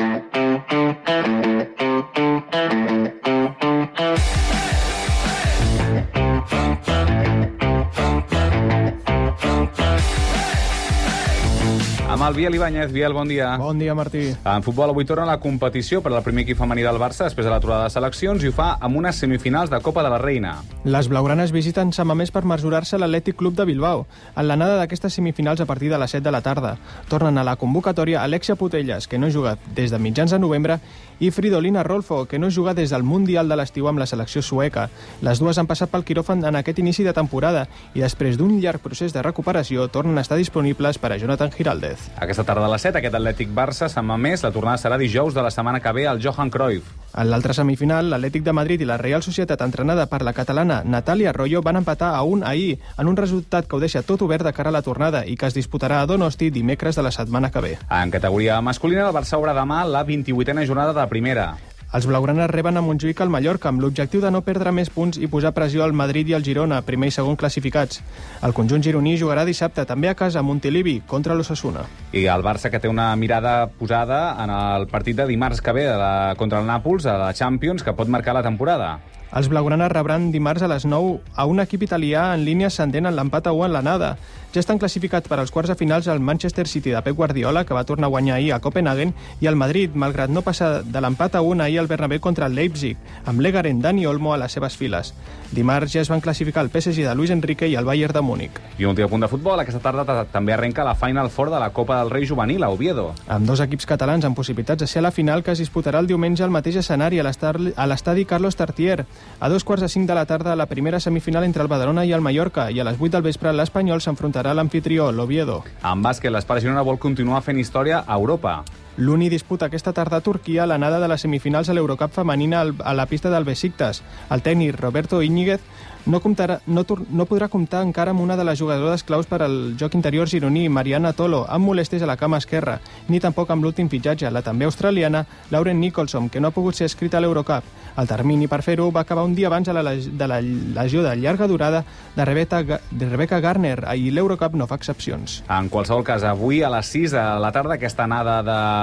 Amb el Biel Ibáñez. Biel, bon dia. Bon dia, Martí. En futbol, avui torna la competició per al primer equip femení del Barça després de l'aturada de seleccions i ho fa amb unes semifinals de Copa de la Reina. Les blaugranes visiten Sant Mamés per mesurar-se a l'Atlètic Club de Bilbao, en l'anada d'aquestes semifinals a partir de les set de la tarda. Tornen a la convocatòria Alexia Putellas, que no juga des de mitjans de novembre, i Fridolina Rolfo, que no juga des del Mundial de l'estiu amb la selecció sueca. Les dues han passat pel quiròfan en aquest inici de temporada i després d'un llarg procés de recuperació tornen a estar disponibles per a Jonathan Giraldez. Aquesta tarda a les set, aquest Atlètic Barça, Sant Mamés, la tornada serà dijous de la setmana que ve al Johan Cruyff. En l'altra semifinal, l'Atlètic de Madrid i la Real Societat, entrenada per la catalana Natalia Arroyo, van empatar a un ahir, en un resultat que ho deixa tot obert de cara a la tornada i que es disputarà a Donosti dimecres de la setmana que ve. En categoria masculina, el Barça obre demà la vint-i-vuitena jornada de la primera. Els blaugranes reben a Montjuïc al Mallorca amb l'objectiu de no perdre més punts i posar pressió al Madrid i al Girona, primer i segon classificats. El conjunt gironí jugarà dissabte també a casa a Montilivi contra l'Osasuna. I el Barça, que té una mirada posada en el partit de dimarts que ve de la, contra el Nàpols, a la Champions, que pot marcar la temporada. Els blaugranes rebran dimarts a les nou a un equip italià en línia ascendent en l'empat a u en l'anada. Ja estan classificats per als quarts de finals el Manchester City de Pep Guardiola, que va tornar a guanyar ahir a Copenhagen, i el Madrid, malgrat no passar de l'empat a un ahir al Bernabéu contra el Leipzig, amb l'Egaren Dani Olmo a les seves files. Dimarts ja es van classificar el P S G de Luis Enrique i el Bayern de Múnich. I un últim punt de futbol, aquesta tarda també arrenca la Final Four de la Copa del Rei Juvenil a Oviedo. Amb dos equips catalans amb possibilitats de ser a la final, que es disputarà el diumenge al mateix escenari a l'estadi Carlos Tartier. A dos quarts de cinc de la tarda, la primera semifinal entre el Badalona i el Mallorca, i a les vuit del vespre l'Espanyol s'enfrontarà a l'amfitrió, l'Oviedo. En bàsquet, l'Espar Girona vol continuar fent història a Europa. L'Uni disputa aquesta tarda a Turquia l'anada de les semifinals a l'Eurocup femenina a la pista del Besiktas. El tècnic Roberto Íñiguez no, comptarà, no, no podrà comptar encara amb una de les jugadores claus per al joc interior gironí, Mariana Tolo, amb molèsties a la cama esquerra, ni tampoc amb l'últim fitxatge, la també australiana, Lauren Nicholson, que no ha pogut ser escrita a l'Eurocup. El termini per fer-ho va acabar un dia abans de la, de la lesió de llarga durada de Rebecca, de Rebecca Garner, i l'Eurocup no fa excepcions. En qualsevol cas, avui a les sis de la tarda, aquesta anada de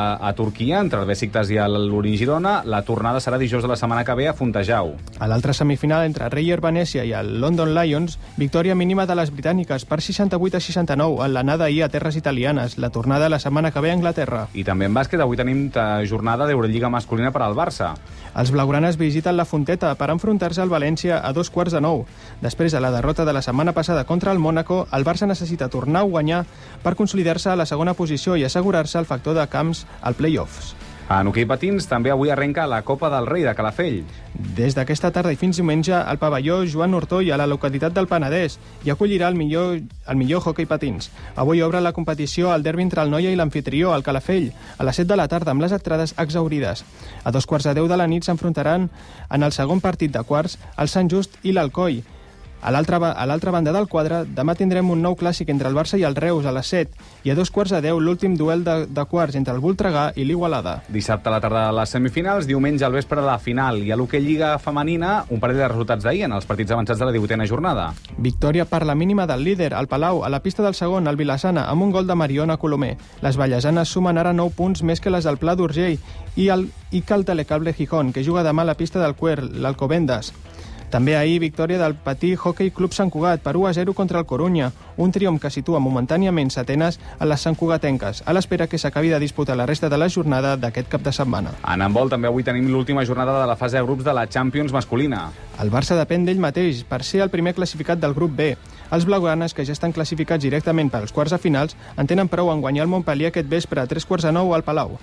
a Turquia, entre el Besiktas i l'Urin Girona. La tornada serà dijous de la setmana que ve a Fontejau. A l'altra semifinal, entre Rayer Venècia i el London Lions, victòria mínima de les britàniques per seixanta-vuit a seixanta-nou en l'anada ahir a terres italianes. La tornada la setmana que ve a Anglaterra. I també en bàsquet, avui tenim jornada d'Eurolliga masculina per al Barça. Els blaugranes visiten la Fonteta per enfrontar-se al València a dos quarts de nou. Després de la derrota de la setmana passada contra el Mónaco, el Barça necessita tornar a guanyar per consolidar-se a la segona posició i assegurar-se el factor de camps al play-offs. En hoquei patins també avui arrenca la Copa del Rei de Calafell. Des d'aquesta tarda i fins diumenge, el pavelló Joan Ortoll a la localitat del Penedès i acollirà el millor, el millor hoquei patins. Avui obre la competició al derbi entre el Noia i l'Amfitrió, al Calafell, a les set de la tarda, amb les entrades exaurides. A dos quarts de deu de la nit s'enfrontaran en el segon partit de quarts el Sant Just i l'Alcoi. A l'altra a l'altra banda del quadre, demà tindrem un nou clàssic entre el Barça i el Reus a les set i a dos quarts de deu l'últim duel de, de quarts entre el Voltregà i l'Igualada. Dissabte a la tarda les semifinals, diumenge al vespre la final i a l'hoquei Lliga femenina un parell de resultats d'ahir en els partits avançats de la divuitena jornada. Victòria per la mínima del líder, el Palau, a la pista del segon, el Vilassana, amb un gol de Mariona Colomer. Les vallesanes sumen ara nou punts més que les del Pla d'Urgell i, el, i que el Telecable Gijón, que juga demà a la pista del Cuer, l'Alcobendas. També ahir, victòria del Patí Hockey Club Sant Cugat per u a zero contra el Corunya, un triomf que situa momentàniament setenes a les santcugatenques, a l'espera que s'acabi de disputar la resta de la jornada d'aquest cap de setmana. En handbol també avui tenim l'última jornada de la fase de grups de la Champions masculina. El Barça depèn d'ell mateix per ser el primer classificat del grup B. Els blaugranes, que ja estan classificats directament per als quarts de finals, en tenen prou en guanyar el Montpellier aquest vespre a tres quarts de nou al Palau.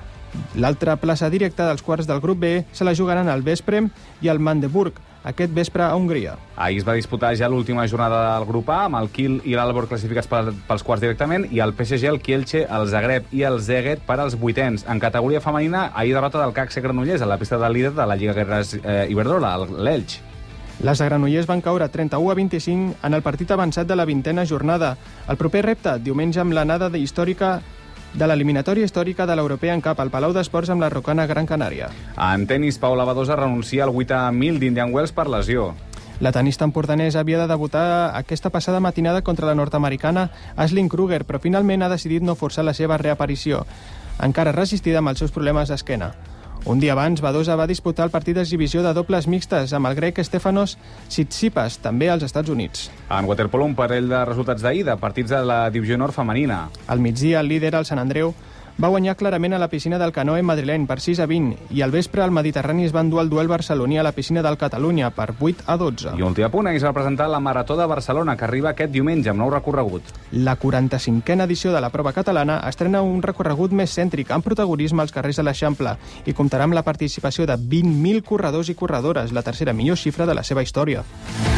L'altra plaça directa dels quarts del grup B se la jugaran al Veszprém i el Magdeburg, aquest vespre a Hongria. Ahir es va disputar ja l'última jornada del grup A, amb el Kiel i l'Albor classificats pels quarts directament, i el P S G, el Kielce, el Zagreb i el Szeged per als vuitens. En categoria femenina, ahir derrota del C A C Granollers a la pista del líder de la Lliga Guerres eh, Iberdrola, l'Elx. Les de Granollers van caure trenta-u a vint-i-cinc en el partit avançat de la vintena jornada. El proper repte, diumenge amb l'anada històrica de l'eliminatòria històrica de l'European Cup al Palau d'Esports amb la Rocana Gran Canària. En tenis, Paula Badosa renuncia al vuit a mil d'Indian Wells per lesió. La tenista empordanès havia de debutar aquesta passada matinada contra la nord-americana Aisling Kruger, però finalment ha decidit no forçar la seva reaparició, encara resistida amb els seus problemes d'esquena. Un dia abans, Badosa va disputar el partit d'exhibició de dobles mixtes amb el grec Stefanos Tsitsipas, també als Estats Units. En waterpolo, un parell de resultats d'ahir de partits de la divisió nord femenina. Al migdia, el líder, el Sant Andreu, va guanyar clarament a la piscina del Canoe madrileny per sis a vint i al vespre al Mediterrani es va endur el duel barceloní a la piscina del Catalunya per vuit a dotze. I últim apunt, ahir es va presentar la Marató de Barcelona, que arriba aquest diumenge amb nou recorregut. La quaranta-cinquena edició de la prova catalana estrena un recorregut més cèntric amb protagonisme als carrers de l'Eixample i comptarà amb la participació de vint mil corredors i corredores, la tercera millor xifra de la seva història.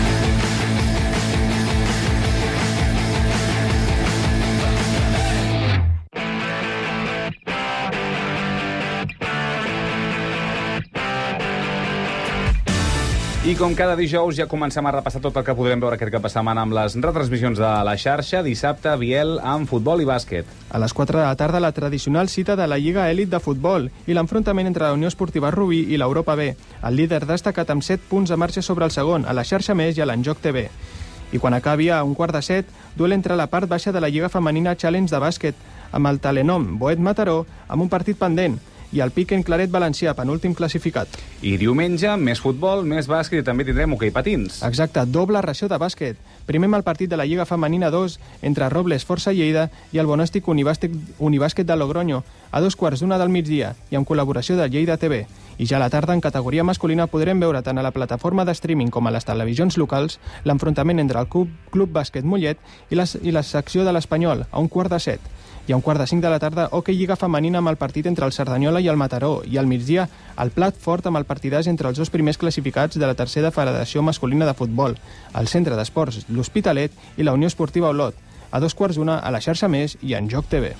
I com cada dijous ja comencem a repassar tot el que podrem veure aquest cap de setmana amb les retransmissions de la xarxa. Dissabte, Biel amb futbol i bàsquet. A les quatre de la tarda, la tradicional cita de la Lliga Elit de Futbol i l'enfrontament entre la Unió Esportiva Rubí i l'Europa B. El líder destacat amb set punts de marxa sobre el segon, a la xarxa més i a l'Enjoc T V. I quan acabi a un quart de set, duel entre la part baixa de la Lliga Femenina Challenge de bàsquet, amb el Telenom Boet Mataró, amb un partit pendent, i el Piquen Claret Valencià, penúltim classificat. I diumenge, més futbol, més bàsquet i també tindrem hoquei patins. Exacte, doble ració de bàsquet. Primer amb el partit de la Lliga Femenina dos entre Robles Força Lleida i el Bonòstic Unibàsquet, Unibàsquet de Logroño, a dos quarts d'una del migdia i amb col·laboració de Lleida T V. I ja a la tarda, en categoria masculina, podrem veure tant a la plataforma de streaming com a les televisions locals l'enfrontament entre el Club, Club Bàsquet Mollet i, les, i la secció de l'Espanyol, a un quart de set. I a un quart de cinc de la tarda, hoquei Lliga Femenina amb el partit entre el Cerdanyola i el Mataró. I al migdia, el plat fort amb el partidàs entre els dos primers classificats de la tercera Federació Masculina de Futbol, el Centre d'Esports l'Hospitalet i la Unió Esportiva Olot. A dos quarts d'una, a la xarxa més i en Joc T V.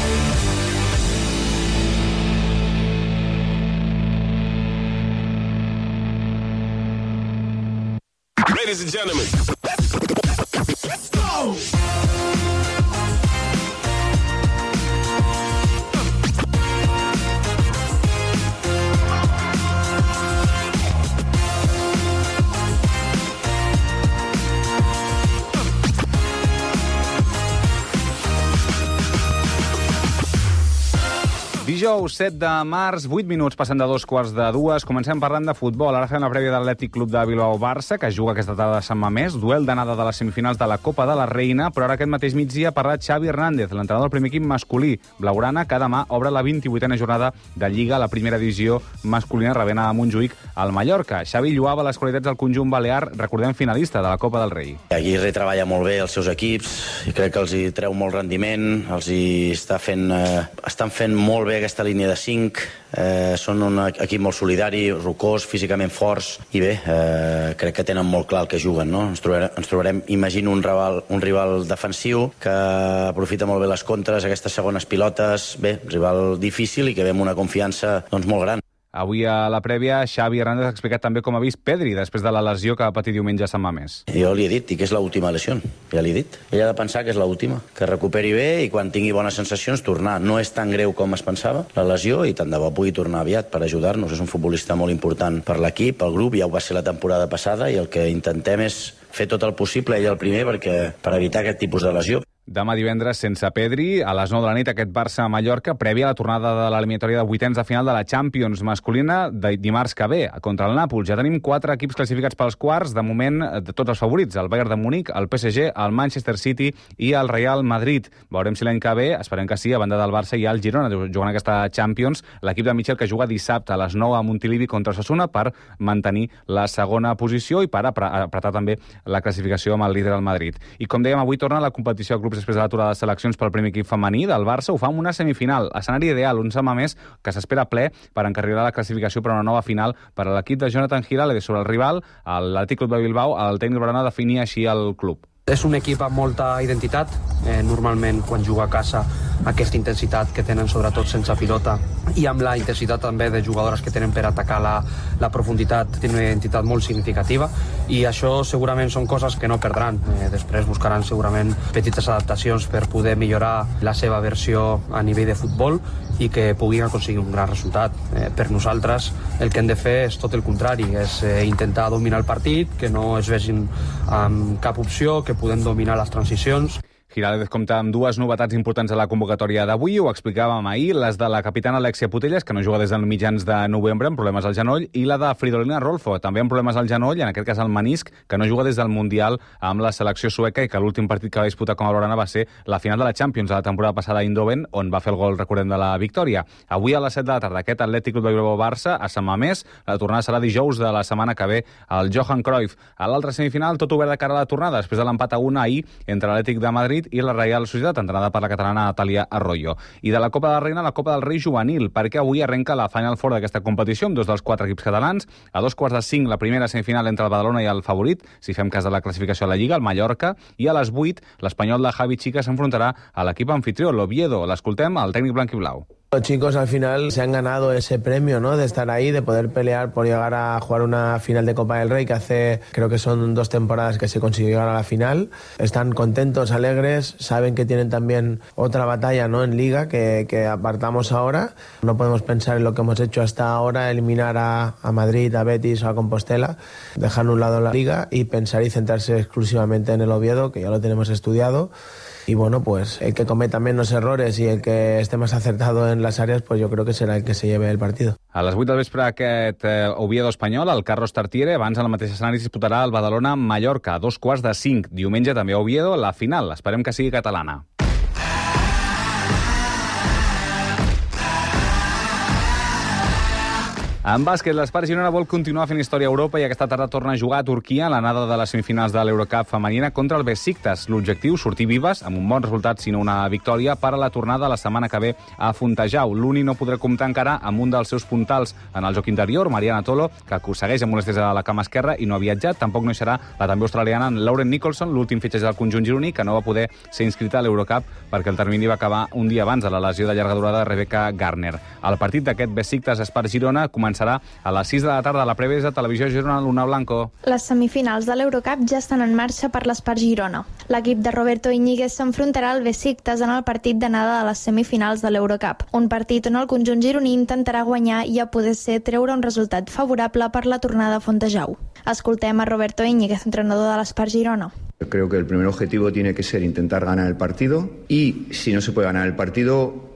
Ladies and gentlemen, let's go! Dijous set de març, vuit minuts passant de dos quarts de dues. Comencem parlant de futbol. Ara fem la prèvia de l'Atlètic Club de Bilbao-Barça, que juga aquesta tarda a Sant Mamés, duel d'anada de les semifinals de la Copa de la Reina, però ara aquest mateix migdia ha parlat Xavi Hernández, l'entrenador del primer equip masculí blaugrana, que demà obre la vint-i-vuitena jornada de Lliga a la primera divisió masculina, rebent a Montjuïc al Mallorca. Xavi lloava les qualitats del conjunt balear, recordem finalista de la Copa del Rei. Aguirre treballa molt bé els seus equips i crec que els hi treu molt rendiment, els hi està fent, eh, estan fent molt bé aquesta línia de cinc, eh, són un equip molt solidari, rocós, físicament forts, i bé, eh, crec que tenen molt clar el que juguen, no? Ens trobarem, ens trobarem imagino, un rival, un rival defensiu que aprofita molt bé les contres, aquestes segones pilotes, bé, rival difícil i que ve amb una confiança doncs, molt gran. Avui a la prèvia, Xavi Hernández ha explicat també com ha vist Pedri després de la lesió que va patir diumenge a Sant Mamés. Jo li he dit, i que és l'última lesió, ja l'he dit. Ella ha de pensar que és l'última, que recuperi bé i quan tingui bones sensacions tornar. No és tan greu com es pensava, la lesió, i tant de bo pugui tornar aviat per ajudar-nos. És un futbolista molt important per l'equip, pel grup, ja ho va ser la temporada passada, i el que intentem és fer tot el possible, ell el primer, perquè, per evitar aquest tipus de lesió. Demà divendres, sense Pedri, a les nou de la nit, aquest Barça-Mallorca, prèvia a la tornada de l'eliminatòria de vuitens de final de la Champions masculina de dimarts que ve, contra el Nàpols. Ja tenim quatre equips classificats pels quarts, de moment, de tots els favorits, el Bayern de Múnich, el P S G, el Manchester City i el Real Madrid. Veurem si l'any que ve, esperem que sí, a banda del Barça hi ha el Girona, jugant aquesta Champions, l'equip de Michel, que juga dissabte a les nou a Montilivi contra Osasuna per mantenir la segona posició i per apretar també la classificació amb el líder del Madrid. I com dèiem, avui torna la competició de clubs després de l'aturada de seleccions pel primer equip femení del Barça. Ho fa amb una semifinal, escenari ideal, un Sant Mamés que s'espera ple per encarrilar la classificació per a una nova final per a l'equip de Jonathan Giraldez sobre el rival, l'Atlètic Club de Bilbao. El tècnic blaugrana definia així el club. És un equip amb molta identitat. Eh, normalment, quan juga a casa, aquesta intensitat que tenen, sobretot sense pilota, i amb la intensitat també de jugadores que tenen per atacar la, la profunditat, tenen una identitat molt significativa, i això segurament són coses que no perdran. Eh, després buscaran segurament petites adaptacions per poder millorar la seva versió a nivell de futbol i que puguin aconseguir un gran resultat. Eh, per nosaltres el que hem de fer és tot el contrari, és eh, intentar dominar el partit, que no es vegin amb cap opció, que podem dominar les transicions. Giraldez compta amb dues novetats importants a la convocatòria d'avui, ho explicàvem ahir, les de la capitana Alexia Putellas, que no juga des dels mitjans de novembre amb problemes al genoll, i la de Fridolina Rolfo, també amb problemes al genoll, en aquest cas el menisc, que no juga des del Mundial amb la selecció sueca i que l'últim partit que va disputar com a blaugrana va ser la final de la Champions de la temporada passada a Eindhoven, on va fer el gol, recordem, de la victòria. Avui a les set de la tarda, aquest Atlètic Club de Bilbao-Barça a Sant Mamés, la tornada serà dijous de la setmana que ve al Johan Cruyff. A l'altra semifinal, tot obert de cara a la tornada, després de l'empat a una ahir entre l'Atlètic de Madrid i la Real Societat, entrenada per la catalana Natàlia Arroyo. I de la Copa de la Reina, la Copa del Rei juvenil, perquè avui arrenca la Final Four d'aquesta competició amb dos dels quatre equips catalans. A dos quarts de cinc, la primera semifinal entre el Badalona i el favorit, si fem cas de la classificació a la Lliga, el Mallorca, i a les vuit, l'Espanyol de Javi Chica s'enfrontarà a l'equip anfitrió, l'Oviedo. L'escoltem, el tècnic blanc i blau. Los chicos al final se han ganado ese premio, ¿no? De estar ahí, de poder pelear por llegar a jugar una final de Copa del Rey, que hace, creo que son dos temporadas que se consiguió llegar a la final. Están contentos, alegres, saben que tienen también otra batalla, ¿no? En Liga, que, que apartamos ahora. No podemos pensar en lo que hemos hecho hasta ahora, eliminar a, a Madrid, a Betis o a Compostela, dejar a un lado la Liga y pensar y centrarse exclusivamente en el Oviedo, que ya lo tenemos estudiado. Y bueno, pues el que cometa menos errores y el que esté más acertado en las áreas, pues yo creo que será el que se lleve el partido. A les vuit del vespre aquest eh, Oviedo espanyol, el Carlos Tartiere, abans en el mateix escenari disputarà el Badalona-Mallorca, a dos quarts de cinc. Diumenge també a Oviedo, la final. Esperem que sigui catalana. En bàsquet, l'Espart Girona vol continuar fent història a Europa i aquesta tarda torna a jugar a Turquia a l'anada de les semifinals de l'Eurocup femenina contra el Besiktas. L'objectiu, sortir vives, amb un bon resultat, sinó una victòria, per a la tornada la setmana que ve a Fontejau. L'Uni no podrà comptar encara amb un dels seus puntals en el joc interior, Mariana Tolo, que segueix amb molèsties a la cama esquerra i no ha viatjat. Tampoc no hi serà la també australiana Lauren Nicholson, l'últim fitxatge del conjunt gironí, que no va poder ser inscrita a l'Eurocup perquè el termini va acabar un dia abans de la lesió de llarga durada de Rebecca Garner. El partit d'aquest Besiktas-Espart Girona començarà a les sis de la tarda a la prèvia de Televisió Girona, Luna Blanco. Les semifinals de l'Eurocup ja estan en marxa per l'Espart Girona. L'equip de Roberto Íñiguez s'enfrontarà al Besiktas en el partit d'anada de les semifinals de l'Eurocup. Un partit on el conjunt gironí intentarà guanyar i a poder ser treure un resultat favorable per la tornada a Fontejau. Escoltem a Roberto Íñiguez, entrenador de l'Espart Girona. Creo que el primer objetivo tiene que ser intentar ganar el partido y si no se puede ganar el partido,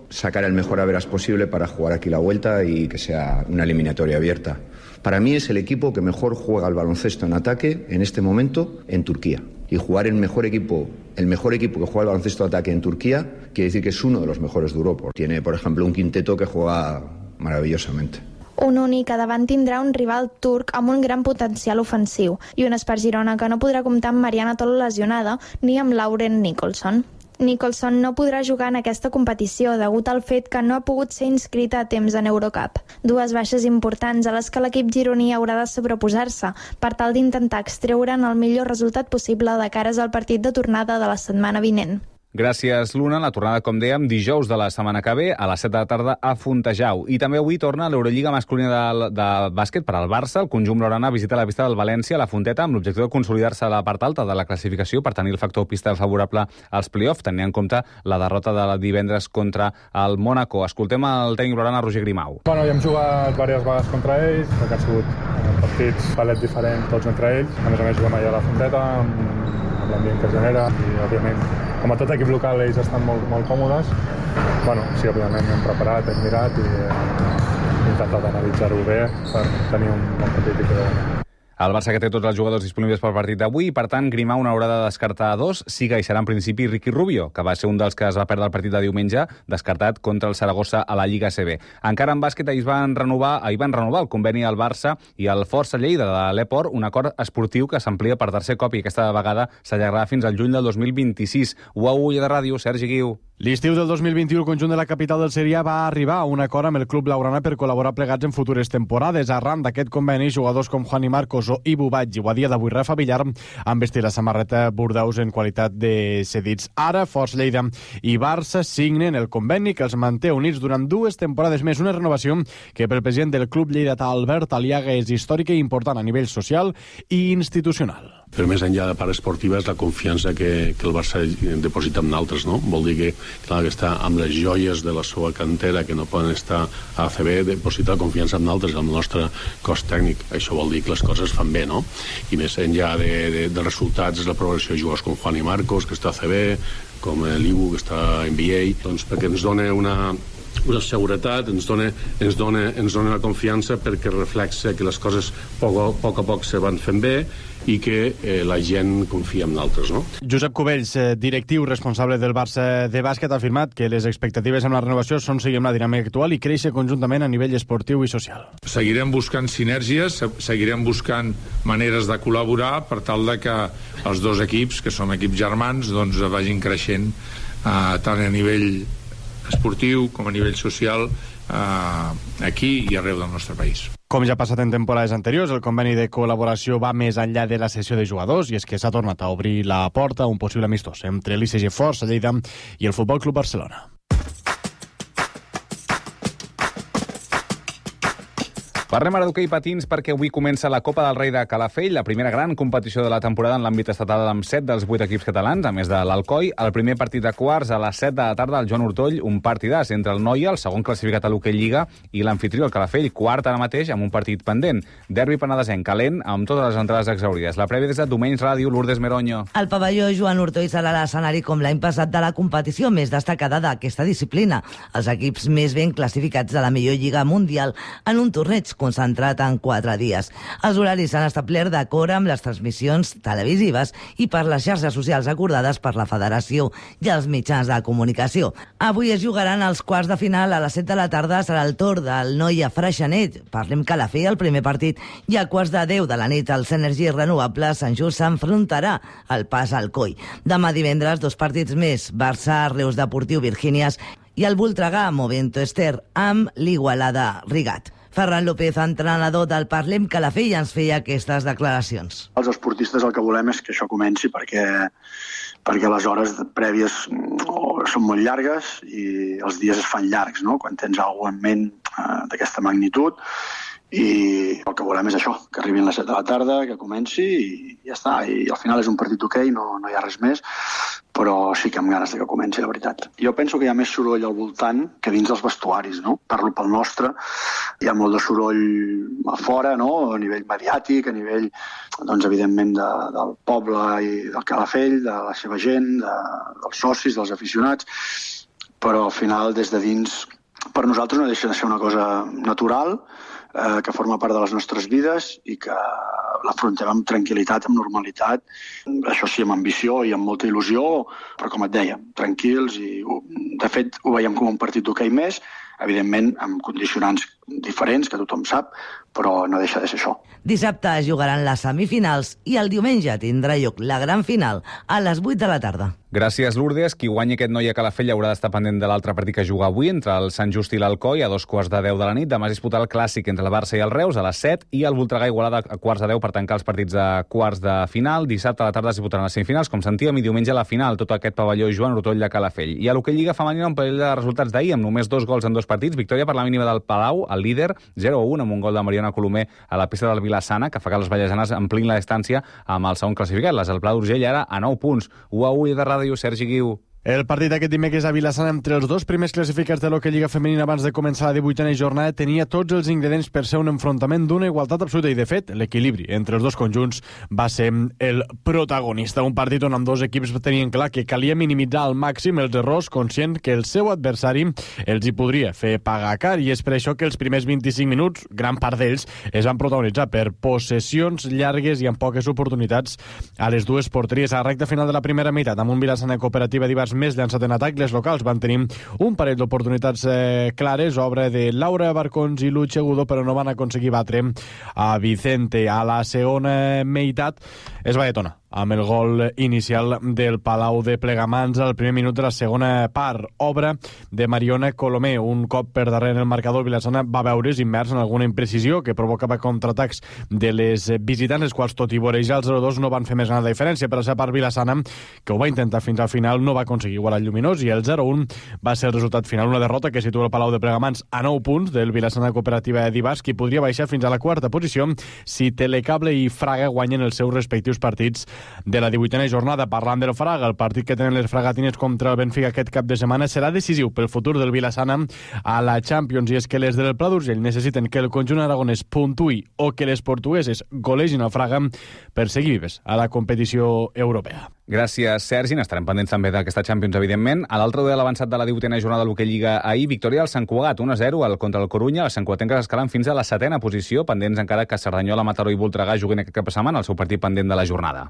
sacar el mejor average posible para jugar aquí la vuelta y que sea una eliminatoria abierta. Para mí es el equipo que mejor juega al baloncesto en ataque en este momento en Turquía. Y jugar el mejor equipo, el mejor equipo que juega al baloncesto de ataque en Turquía quiere decir que es uno de los mejores de Europa. Tiene, por ejemplo, un quinteto que juega maravillosamente. Un únic a davant tindrà un rival turc amb un gran potencial ofensiu i un Espart Girona que no podrà comptar amb Mariana Tolo lesionada ni amb Lauren Nicholson. Nicholson no podrà jugar en aquesta competició degut al fet que no ha pogut ser inscrita a temps en Eurocup. Dues baixes importants a les que l'equip gironí haurà de sobreposar-se per tal d'intentar extreure'n el millor resultat possible de cares al partit de tornada de la setmana vinent. Gràcies, Luna. La tornada, com dèiem, dijous de la setmana que ve a les set de la tarda a Fontejau. I també avui torna l'Eurolliga masculina de, de bàsquet per al Barça. El conjunt blaugrana visita la pista del València a la Fonteta amb l'objectiu de consolidar-se a la part alta de la classificació per tenir el factor pista favorable als play-off, tenint en compte la derrota de divendres contra el Mónaco. Escoltem el tècnic blaugrana, Roger Grimau. Bueno, ja hem jugat diverses vegades contra ells, perquè han sigut partits palets diferents tots entre ells. A més a més juguem allà a la Fonteta, amb l'ambient que genera i, òbviament, com a tot equip local, ells estan molt, molt còmodes. Bueno, sí, òbviament hem preparat, hem mirat i hem intentat analitzar-ho bé per tenir un bon partit i poder guanyar. El Barça que té tots els jugadors disponibles pel partit d'avui i, per tant, Grimau n'haurà de descartar dos. Sí que hi serà en principi Ricky Rubio, que va ser un dels que es va perdre el partit de diumenge, descartat contra el Saragossa a la Lliga A C B. Encara en bàsquet, ahir van renovar, ahir van renovar el conveni al Barça i el Força Lleida de l'Eport, un acord esportiu que s'amplia per tercer cop i aquesta vegada s'allargarà fins al juny del dos mil vint-i-sis. U A U de Ràdio, Sergi Guiu. L'estiu del dos mil vint-i-u el conjunt de la capital del Serià va arribar a un acord amb el club blaugrana per col·laborar plegats en futures temporades. Arran d'aquest conveni, jugadors com Juan i Marcos o Ibu Batg i a dia d'avui Rafa Villar han vestit la samarreta Bordeus en qualitat de cedits. Ara, Força Lleida i Barça signen el conveni que els manté units durant dues temporades més, una renovació que pel president del club lleidatà Albert Aliaga és històrica i important a nivell social i institucional. Però més enllà de la part esportiva és la confiança que, que el Barça deposita en altres, no? Vol dir que, clar, que està amb les joies de la seva cantera que no poden estar a A C B, deposita la confiança en altres, amb el nostre cos tècnic. Això vol dir que les coses fan bé, no? I més enllà de, de, de resultats és la progressió de jugadors com Juan i Marcos, que està a A C B, com l'Ibu, que està a N B A, doncs perquè ens dona una... una seguretat, ens dona, ens, dona, ens dona la confiança perquè reflexa que les coses a poc, a poc a poc se van fent bé i que eh, la gent confia en altres, no? Josep Cubells, directiu responsable del Barça de bàsquet, ha afirmat que les expectatives amb la renovació són seguir amb la dinàmica actual i créixer conjuntament a nivell esportiu i social. Seguirem buscant sinergies, seguirem buscant maneres de col·laborar per tal de que els dos equips, que som equips germans, doncs vagin creixent eh, tant a nivell esportiu com a nivell social eh, aquí i arreu del nostre país. Com ja ha passat en temporades anteriors, el conveni de col·laboració va més enllà de la sessió de jugadors i és que s'ha tornat a obrir la porta a un possible amistós entre l'I C G Força Lleida i el Futbol Club Barcelona. Parlem ara d'hoquei patins perquè avui comença la Copa del Rei de Calafell, la primera gran competició de la temporada en l'àmbit estatal amb set dels vuit equips catalans, a més de l'Alcoi. El primer partit de quarts a les set de la tarda al Joan Ortoll, un partidàs entre el Noia, el segon classificat a l'hoquei Lliga, i l'anfitrió, el Calafell, quart ara mateix amb un partit pendent. Derbi penedesenc calent amb totes les entrades exaurides. La prèvia des de Domenys Ràdio, Lourdes Meronyo. El pavelló Joan Ortoll serà l'escenari com l'any passat de la competició més destacada d'aquesta disciplina. Els equips més ben classificats de la millor Lliga Mundial en un torneig concentrat en quatre dies. Els horaris s'han establert d'acord amb les transmissions televisives i per les xarxes socials acordades per la Federació i els mitjans de comunicació. Avui es jugaran els quarts de final a les set de la tarda. Serà el torn del Noia Freixenet. Parlem Calafell, el primer partit, i a quarts de deu de la nit el Energies Renovables Sant Just s'enfrontarà al Pas Alcoi. Demà divendres, dos partits més, Barça, Reus Deportiu, Virgínies i el Voltregà, Movento Ester, amb l'Igualada Rigat. Ferran López, entrenador del Parlem Calafell, ens feia aquestes declaracions. Els esportistes el que volem és que això comenci perquè, perquè les hores prèvies són molt llargues i els dies es fan llargs, no? Quan tens alguna cosa en ment eh, d'aquesta magnitud. I el que volem és això, que arribin a les set de la tarda, que comenci i ja està. I al final és un partit ok, no, no hi ha res més, però sí que amb ganes de que comenci, la veritat. Jo penso que hi ha més soroll al voltant que dins dels vestuaris, no? Parlo pel nostre, hi ha molt de soroll a fora, no? A nivell mediàtic, a nivell, doncs, evidentment, de, del poble i del Calafell, de la seva gent, de, dels socis, dels aficionats, però al final des de dins per nosaltres no deixa de ser una cosa natural, eh, que forma part de les nostres vides i que l'afrontem amb tranquil·litat, amb normalitat, això sí, amb ambició i amb molta il·lusió, però com et deia, tranquils i de fet ho veiem com un partit d'hoquei més, evidentment amb condicionants diferents, que tothom sap, però no deixa de ser això. Dissabte es jugaran les semifinals i el diumenge tindrà lloc la gran final a les vuit de la tarda. Gràcies, Lourdes. Qui guanyi aquest noi a Calafell haurà d'estar pendent de l'altre partit que juga avui entre el Sant Just i l'Alcoi a dos quarts de deu de la nit. Demà es disputarà el clàssic entre el Barça i el Reus a les set i el Voltregà Igualada a quarts de deu per tancar els partits a quarts de final. Dissabte a la tarda es disputaran les semifinals, com sentíem, i diumenge a la final, tot aquest pavelló Joan Rotoll de Calafell. I a l'hoquei Lliga Femenina un parell de resultats d'ahir, amb només dos gols en dos partits. Victòria per la mínima del Palau, el líder, zero a un, amb un gol de Mariona Colomer a la pista del Vilassana, que fa que les vallesanes amplin la distància amb el segon classificat. Les del Pla d'Urgell ara a nou punts. u a u de ràdio, Sergi Guiu. El partit aquest dimecres a Vilassana entre els dos primers classificats de l'Hockey Lliga Femenina abans de començar la divuitena jornada tenia tots els ingredients per ser un enfrontament d'una igualtat absoluta i, de fet, l'equilibri entre els dos conjunts va ser el protagonista. Un partit on amb dos equips tenien clar que calia minimitzar al màxim els errors, conscient que el seu adversari els hi podria fer pagar car, i és per això que els primers vint-i-cinc minuts, gran part d'ells, es van protagonitzar per possessions llargues i amb poques oportunitats a les dues porteries. A la recta final de la primera meitat, amb un Vilassana Cooperativa d'Ibars més llançat en atac, les locals van tenir un parell d'oportunitats eh, clares, obra de Laura Barcons i Luche Gudo, però no van aconseguir batre a Vicente. A la segona meitat es va detonar amb el gol inicial del Palau de Plegamans al primer minut de la segona part. Obra de Mariona Colomer. Un cop per darrere en el marcador, Vilassana va veure's immers en alguna imprecisió que provocava contraatacs de les visitants, els quals, tot i vorejar el zero dos, no van fer més gran la diferència. Per la seva part, Vilassana, que ho va intentar fins al final, no va aconseguir igualar el Lluminós, i el zero un va ser el resultat final. Una derrota que situa el Palau de Plegamans a nou punts del Vilassana Cooperativa d'Ibars, que podria baixar fins a la quarta posició si Telecable i Fraga guanyen els seus respectius partits de la divuitena jornada. Parlant del Fraga, el partit que tenen les fragatines contra el Benfica aquest cap de setmana serà decisiu pel futur del Vilassana a la Champions, i és que les del Pla d'Urgell necessiten que el conjunt aragonès puntuï o que les portugueses golegin el Fraga per seguir vives a la competició europea. Gràcies, Sergi. N'estarem pendents també d'aquesta Champions, evidentment. A l'altre duel avançat de la divuitena jornada de l'Hockey Lliga ahir, victòria del Sant Cugat, un a zero contra el Corunya. Les santcugatenques escalen fins a la setena posició, pendents encara que Cerdanyola, Mataró i Voltregà juguin aquest cap de setmana el seu partit pendent de la jornada.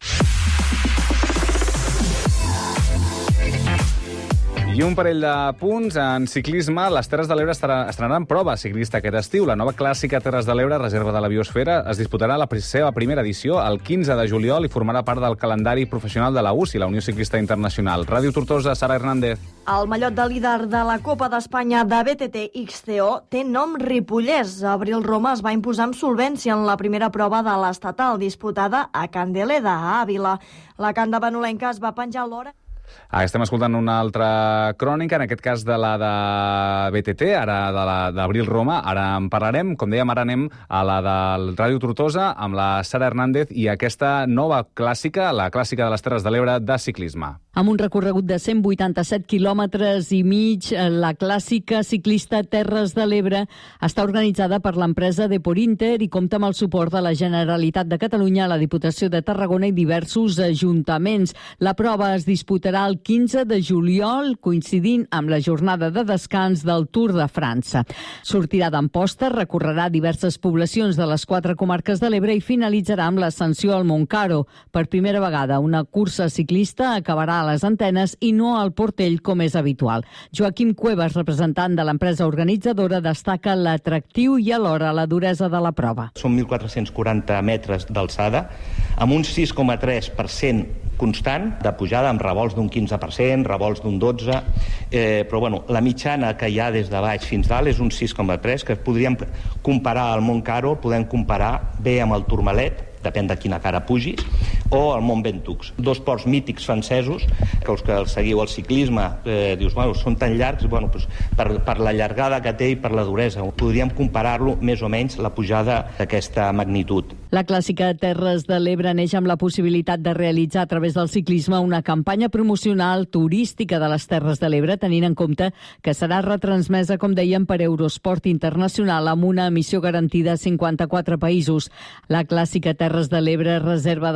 I un parell de punts en ciclisme. Les Terres de l'Ebre estrenaran prova ciclista aquest estiu. La nova clàssica Terres de l'Ebre, reserva de la Biosfera, es disputarà la seva primera edició el quinze de juliol i formarà part del calendari professional de la U C I, la Unió Ciclista Internacional. Ràdio Tortosa, Sara Hernández. El mallot de líder de la Copa d'Espanya de B T T X C O té nom ripollès. Abril Roma es va imposar amb solvència en la primera prova de l'estatal disputada a Candeleda, a Àvila. La canda banolenca es va penjar l'hora. Ah, estem escoltant una altra crònica, en aquest cas de la de B T T, ara de la d'Abril Roma. Ara en parlarem. Com dèiem, ara anem a la del Ràdio Tortosa amb la Sara Hernández i aquesta nova clàssica, la clàssica de les Terres de l'Ebre de ciclisme. Amb un recorregut de cent vuitanta-set quilòmetres i mig, la clàssica ciclista Terres de l'Ebre està organitzada per l'empresa Deporinter i compta amb el suport de la Generalitat de Catalunya, la Diputació de Tarragona i diversos ajuntaments. La prova es disputarà el quinze de juliol, coincidint amb la jornada de descans del Tour de França. Sortirà d'Amposta, recorrerà diverses poblacions de les quatre comarques de l'Ebre i finalitzarà amb l'ascensió al Montcaro. Per primera vegada, una cursa ciclista acabarà a les antenes i no al Portell, com és habitual. Joaquim Cuevas, representant de l'empresa organitzadora, destaca l'atractiu i alhora la duresa de la prova. Són mil quatre-cents quaranta metres d'alçada, amb un sis coma tres per cent constant de pujada, amb revolts d'un quinze per cent, revolts d'un dotze per cent, eh, però bueno, la mitjana que hi ha des de baix fins dalt és un sis coma tres, que podríem comparar al Montcaro, podem comparar bé amb el Tourmalet, depèn de quina cara pugis, o el Mont Ventoux. Dos ports mítics francesos, que els que seguiu el ciclisme, eh, dius, bueno, són tan llargs, bueno, doncs, per, per la llargada que té i per la duresa. Podríem comparar-lo més o menys la pujada d'aquesta magnitud. La clàssica Terres de l'Ebre neix amb la possibilitat de realitzar a través del ciclisme una campanya promocional turística de les Terres de l'Ebre, tenint en compte que serà retransmesa, com dèiem, per Eurosport Internacional amb una emissió garantida a cinquanta-quatre països. La clàssica Terres de l'Ebre, reserva de la Biosfera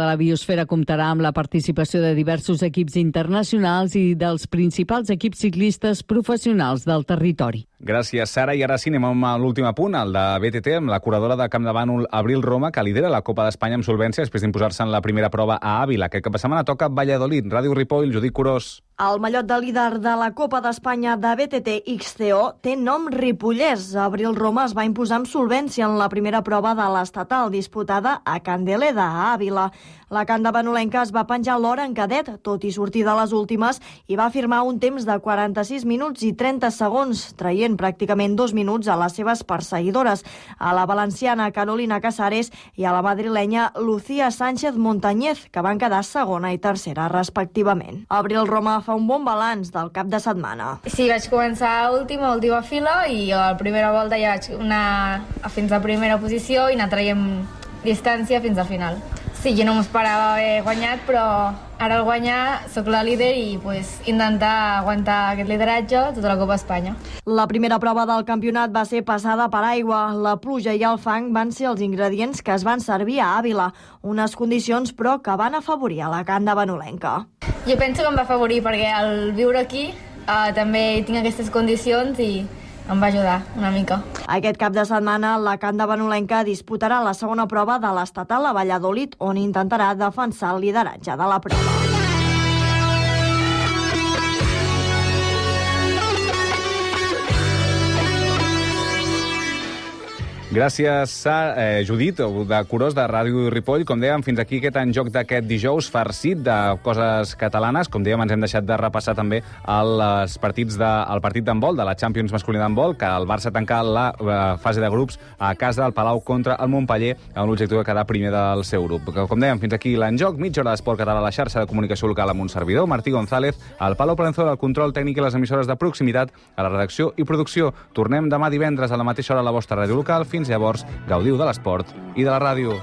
L'Esfera comptarà amb la participació de diversos equips internacionals i dels principals equips ciclistes professionals del territori. Gràcies, Sara. I ara sí, anem amb l'últim apunt, el de B T T, amb la corredora de Camp de Bànol, Abril Roma, que lidera la Copa d'Espanya amb solvència després d'imposar-se en la primera prova a Àvila. Aquest cap de setmana toca Valladolid. Ràdio Ripoll, Judit Curós. El mallot de líder de la Copa d'Espanya de B T T X C O té nom ripollès. Abril Roma es va imposar amb solvència en la primera prova de l'estatal disputada a Candeleda, a Àvila. La candavanolenca es va penjar l'hora en cadet, tot i sortir de les últimes, i va firmar un temps de quaranta-sis minuts i trenta segons, traient pràcticament dos minuts a les seves perseguidores, a la valenciana Carolina Casares i a la madrilenya Lucía Sánchez Montañez, que van quedar segona i tercera, respectivament. Abril Roma fa un bon balanç del cap de setmana. Sí, vaig començar última, última fila, i a la primera volta ja vaig anar fins a primera posició i anar traient distància fins al final. Sí, jo no m'esperava haver guanyat, però ara al guanyar soc la líder i pues, intentar aguantar aquest lideratge tota la Copa Espanya. La primera prova del campionat va ser passada per aigua. La pluja i el fang van ser els ingredients que es van servir a Àvila, unes condicions però que van afavorir a la candavanolenca. Jo penso que em va afavorir perquè al viure aquí eh, també tinc aquestes condicions i em va ajudar una mica. Aquest cap de setmana la candavanolenca disputarà la segona prova de l'estatal a Valladolid, on intentarà defensar el lideratge de la prova. Gràcies, eh, Judit, de Curós, de Ràdio Ripoll. Com dèiem, fins aquí aquest enjoc d'aquest dijous farcit de coses catalanes. Com dèiem, ens hem deixat de repassar també els partits de, el partit d'handbol, de la Champions masculina d'handbol, que el Barça tanca la eh, fase de grups a casa del Palau contra el Montpeller, amb l'objectiu de quedar primer del seu grup. Com dèiem, fins aquí l'enjoc, mitja hora d'esport català a la xarxa de comunicació local amb un servidor, Martí González, al Palau Palenzuela, el control tècnic i les emissores de proximitat, a la redacció i producció. Tornem demà divendres a la mateixa hora a la vostra ràdio local. Fins llavors, gaudiu de l'esport i de la ràdio.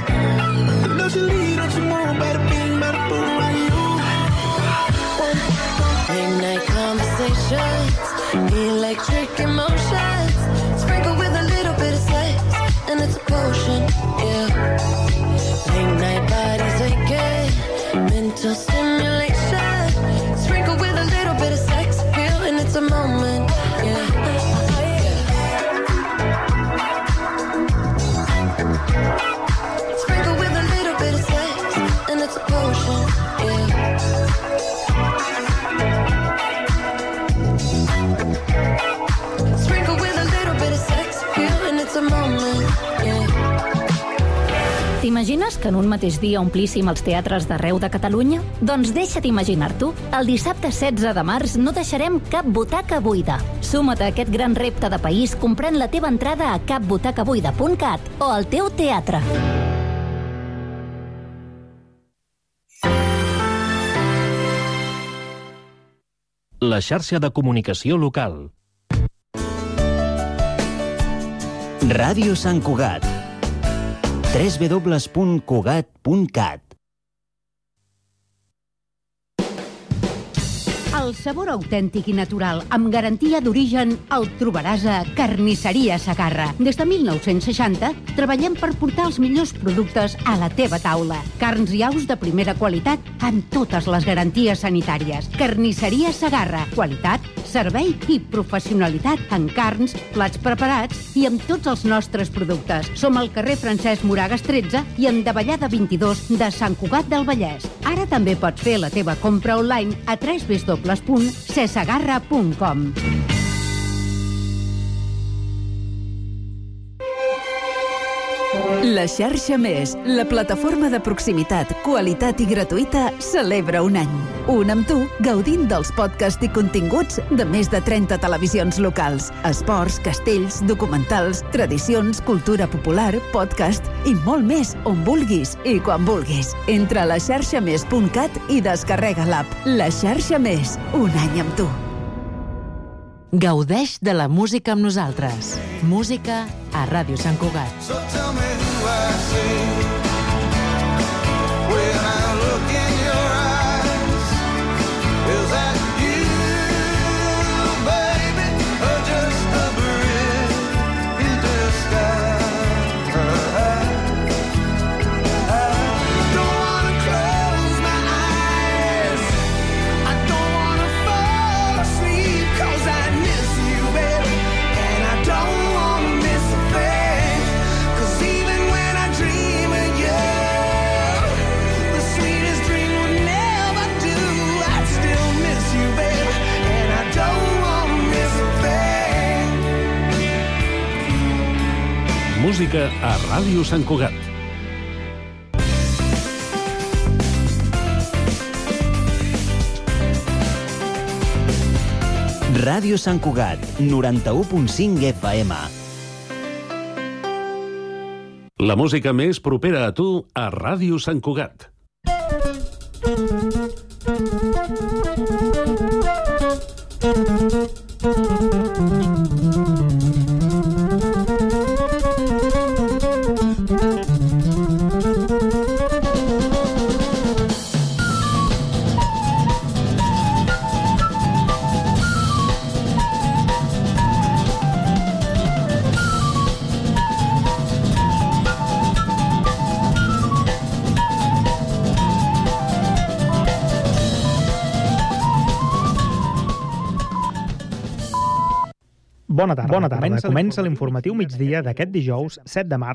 T'imagines que en un mateix dia omplíssim els teatres d'arreu de Catalunya? Doncs deixa't imaginar-t'ho. El dissabte setze de març no deixarem cap butaca buida. Suma't a aquest gran repte de país comprant la teva entrada a cap butaca buida punt cat o al teu teatre. La xarxa de comunicació local. Ràdio Sant Cugat. w w w punt cugat punt cat. El sabor autèntic i natural, amb garantia d'origen, el trobaràs a Carnisseria Segarra. Des de mil nou-cents seixanta treballem per portar els millors productes a la teva taula. Carns i aus de primera qualitat amb totes les garanties sanitàries. Carnisseria Segarra. Qualitat, servei i professionalitat en carns, plats preparats i amb tots els nostres productes. Som al carrer Francesc Moragas tretze i en Davallada vint-i-dos de Sant Cugat del Vallès. Ara també pots fer la teva compra online a w w w punt cesegarra punt com. La xarxa Més, la plataforma de proximitat, qualitat i gratuïta, celebra un any. Un amb tu, gaudint dels podcasts i continguts de més de trenta televisions locals. Esports, castells, documentals, tradicions, cultura popular, podcast i molt més on vulguis i quan vulguis. Entra a la xarxa més punt cat i descarrega l'app. La xarxa Més, un any amb tu. Gaudeix de la música amb nosaltres. Música a Ràdio Sant Cugat. So tell me who I see when I look in your eyes. Is that you, baby, or just a bridge in disguise? I don't wanna cry. música a Ràdio Sant Cugat. Ràdio Sant Cugat, noranta-u punt cinc F M. La música més propera a tu a Ràdio Sant Cugat. Bona tarda. Bona tarda. Comença l'informatiu migdia d'aquest dijous set de març